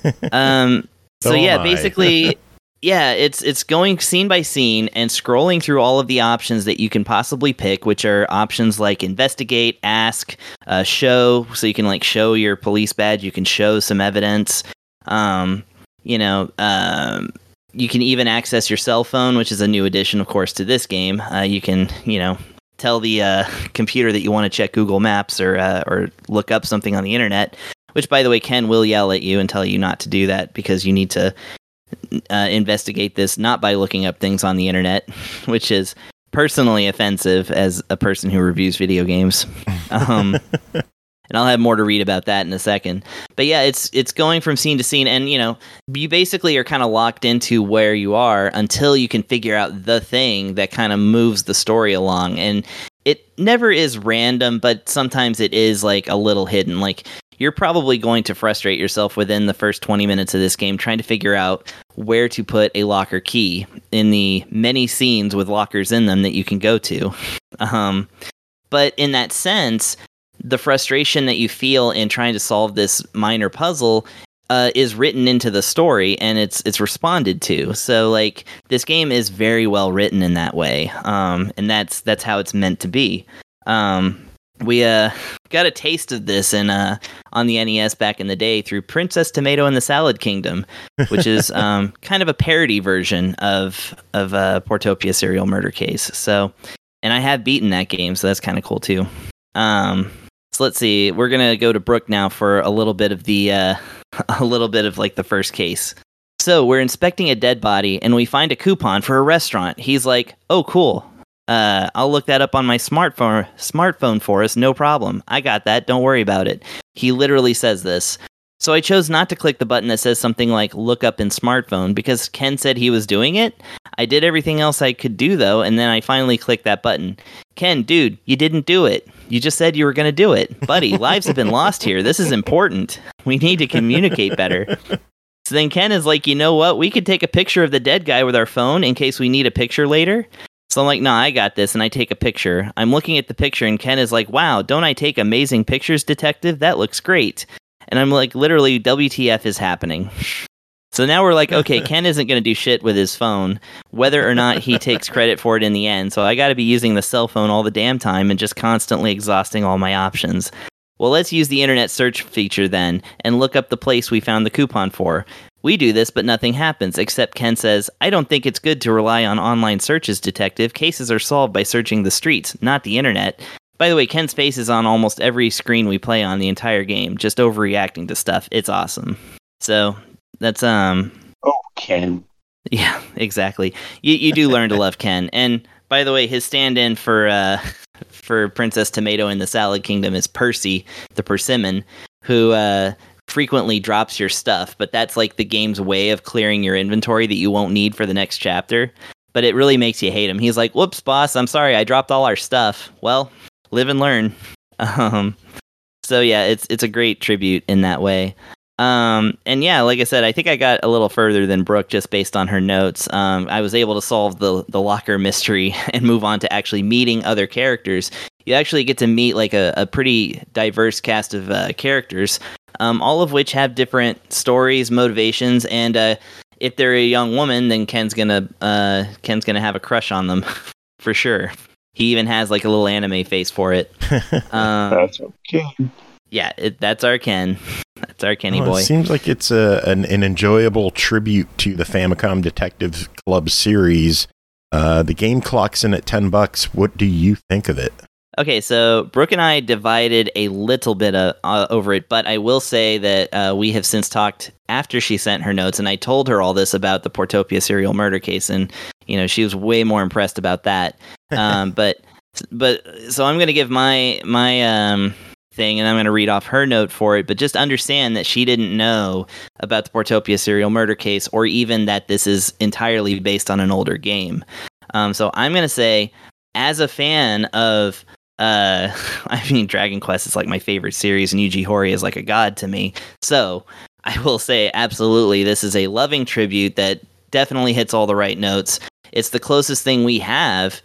Um, so, so yeah, basically. Yeah, it's it's going scene by scene and scrolling through all of the options that you can possibly pick, which are options like investigate, ask, uh, show, so you can like show your police badge, you can show some evidence. Um, you know, um, you can even access your cell phone, which is a new addition, of course, to this game. Uh, you can, you know, tell the uh, computer that you want to check Google Maps or uh, or look up something on the internet, which, by the way, Ken will yell at you and tell you not to do that because you need to Uh, investigate this not by looking up things on the internet, which is personally offensive as a person who reviews video games. Um, and I'll have more to read about that in a second. But yeah, it's it's going from scene to scene, and you know, you basically are kind of locked into where you are until you can figure out the thing that kind of moves the story along. And it never is random, but sometimes it is like a little hidden. Like, you're probably going to frustrate yourself within the first twenty minutes of this game trying to figure out where to put a locker key in the many scenes with lockers in them that you can go to. Um, but in that sense, the frustration that you feel in trying to solve this minor puzzle uh, is written into the story, and it's it's responded to. So, like, this game is very well written in that way, um, and that's that's how it's meant to be. Um, We uh, got a taste of this in uh, on the N E S back in the day through Princess Tomato and the Salad Kingdom, which is um, kind of a parody version of of uh, Portopia Serial Murder Case. So, and I have beaten that game, so that's kind of cool too. Um, so let's see, we're gonna go to Brooke now for a little bit of the uh, a little bit of like the first case. So we're inspecting a dead body, and we find a coupon for a restaurant. He's like, "Oh, cool. Uh, I'll look that up on my smartphone smartphone for us, no problem. I got that, don't worry about it." He literally says this. So I chose not to click the button that says something like look up in smartphone because Ken said he was doing it. I did everything else I could do though, and then I finally clicked that button. Ken, dude, you didn't do it. You just said you were going to do it. Buddy, lives have been lost here. This is important. We need to communicate better. So then Ken is like, you know what? We could take a picture of the dead guy with our phone in case we need a picture later. So I'm like, nah, I got this, and I take a picture. I'm looking at the picture, and Ken is like, wow, don't I take amazing pictures, detective? That looks great. And I'm like, literally, W T F is happening. So now we're like, okay, Ken isn't going to do shit with his phone, whether or not he takes credit for it in the end. So I got to be using the cell phone all the damn time and just constantly exhausting all my options. Well, let's use the internet search feature then and look up the place we found the coupon for. We do this, but nothing happens, except Ken says, I don't think it's good to rely on online searches, detective. Cases are solved by searching the streets, not the internet. By the way, Ken's face is on almost every screen we play on the entire game, just overreacting to stuff. It's awesome. So, that's, um... Oh, Ken. Yeah, exactly. You you do learn to love Ken. And, by the way, his stand-in for, uh, for Princess Tomato in the Salad Kingdom is Percy, the persimmon, who, uh... frequently drops your stuff, but that's like the game's way of clearing your inventory that you won't need for the next chapter. But it really makes you hate him. He's like, whoops, boss, I'm sorry, I dropped all our stuff. Well, live and learn. Um, so yeah, it's it's a great tribute in that way. Um, and yeah, like I said, I think I got a little further than Brooke just based on her notes. Um, I was able to solve the, the locker mystery and move on to actually meeting other characters. You actually get to meet like a, a pretty diverse cast of uh, characters, um, all of which have different stories, motivations, and uh, if they're a young woman, then Ken's gonna uh, Ken's gonna have a crush on them for sure. He even has like a little anime face for it. Um, That's okay. Yeah, it, that's our Ken. That's our Kenny Well, boy. it seems like it's a, an, an enjoyable tribute to the Famicom Detective Club series. Uh, the game clocks in at ten bucks. What do you think of it? Okay, so Brooke and I divided a little bit uh, uh, over it, but I will say that uh, we have since talked after she sent her notes, and I told her all this about the Portopia serial murder case, and you know she was way more impressed about that. Um, but but so I'm going to give my my um, thing, and I'm going to read off her note for it. But just understand that she didn't know about the Portopia serial murder case, or even that this is entirely based on an older game. Um, so I'm going to say, as a fan of Uh, I mean, Dragon Quest is like my favorite series, and Yuji Horii is like a god to me. So I will say, absolutely, this is a loving tribute that definitely hits all the right notes. It's the closest thing we have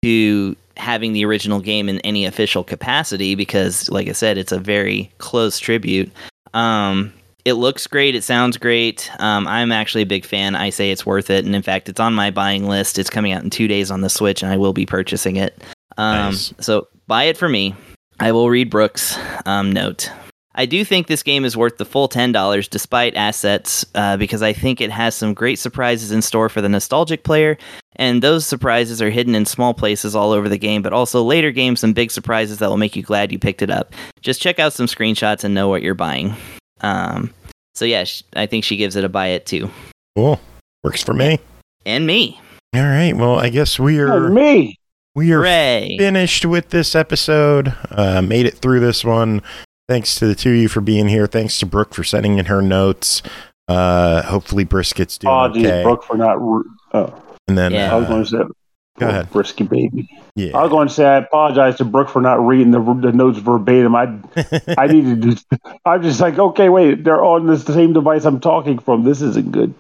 to having the original game in any official capacity, because, like I said, it's a very close tribute. Um, it looks great. It sounds great. Um, I'm actually a big fan. I say it's worth it. And in fact, it's on my buying list. It's coming out in two days on the Switch, and I will be purchasing it. Um, Nice. So buy it for me. I will read Brooke's um, note. I do think this game is worth the full ten dollars despite assets, uh, because I think it has some great surprises in store for the nostalgic player, and those surprises are hidden in small places all over the game, but also later games, some big surprises that will make you glad you picked it up. Just check out some screenshots and know what you're buying. Um, so yeah, sh- I think she gives it a buy it too. Cool. Works for me. And me. All right. Well, I guess we are... And me. We are Hooray. finished with this episode. Uh, made it through this one. Thanks to the two of you for being here. Thanks to Brooke for sending in her notes. Uh, hopefully Brisket's doing Oh, geez, okay. Brooke for not. Re- oh, And then Yeah. I was uh, going to say, go ahead. Brisky baby. Yeah. I was going to say I apologize to Brooke for not reading the the notes verbatim. I I needed to. I'm just like, okay, wait, they're on this the same device I'm talking from. This isn't good.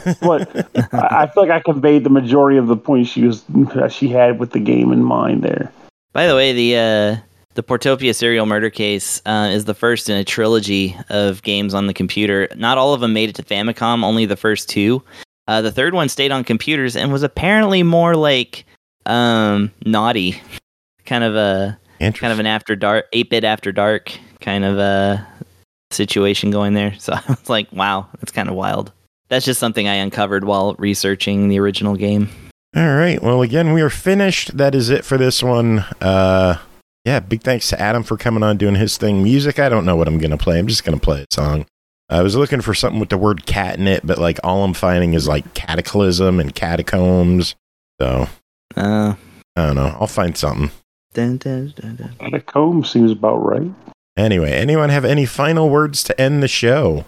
But I, I feel like I conveyed the majority of the points she was that she had with the game in mind there. By the way, the uh, the Portopia serial murder case uh, is the first in a trilogy of games on the computer. Not all of them made it to Famicom, only the first two. Uh, the third one stayed on computers and was apparently more like um, naughty, kind of a kind of an after dark, eight-bit after dark kind of a situation going there. So I was like, wow, that's kind of wild. That's just something I uncovered while researching the original game. All right. Well, again, we are finished. That is it for this one. Uh, yeah, big thanks to Adam for coming on, doing his thing. Music, I don't know what I'm going to play. I'm just going to play a song. I was looking for something with the word cat in it, but like all I'm finding is like cataclysm and catacombs. So, Uh, I don't know. I'll find something. dun, dun, dun, dun. And the comb seems about right. Anyway, anyone have any final words to end the show?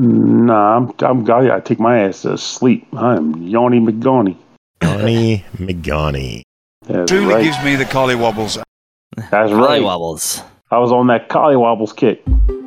Nah, I'm I'm I gotta take my ass to sleep. I'm Yawny McGawny. Johnny McGawny. That's Truly right. gives me the collywobbles. That's right. Wobbles. I was on that collywobbles kick.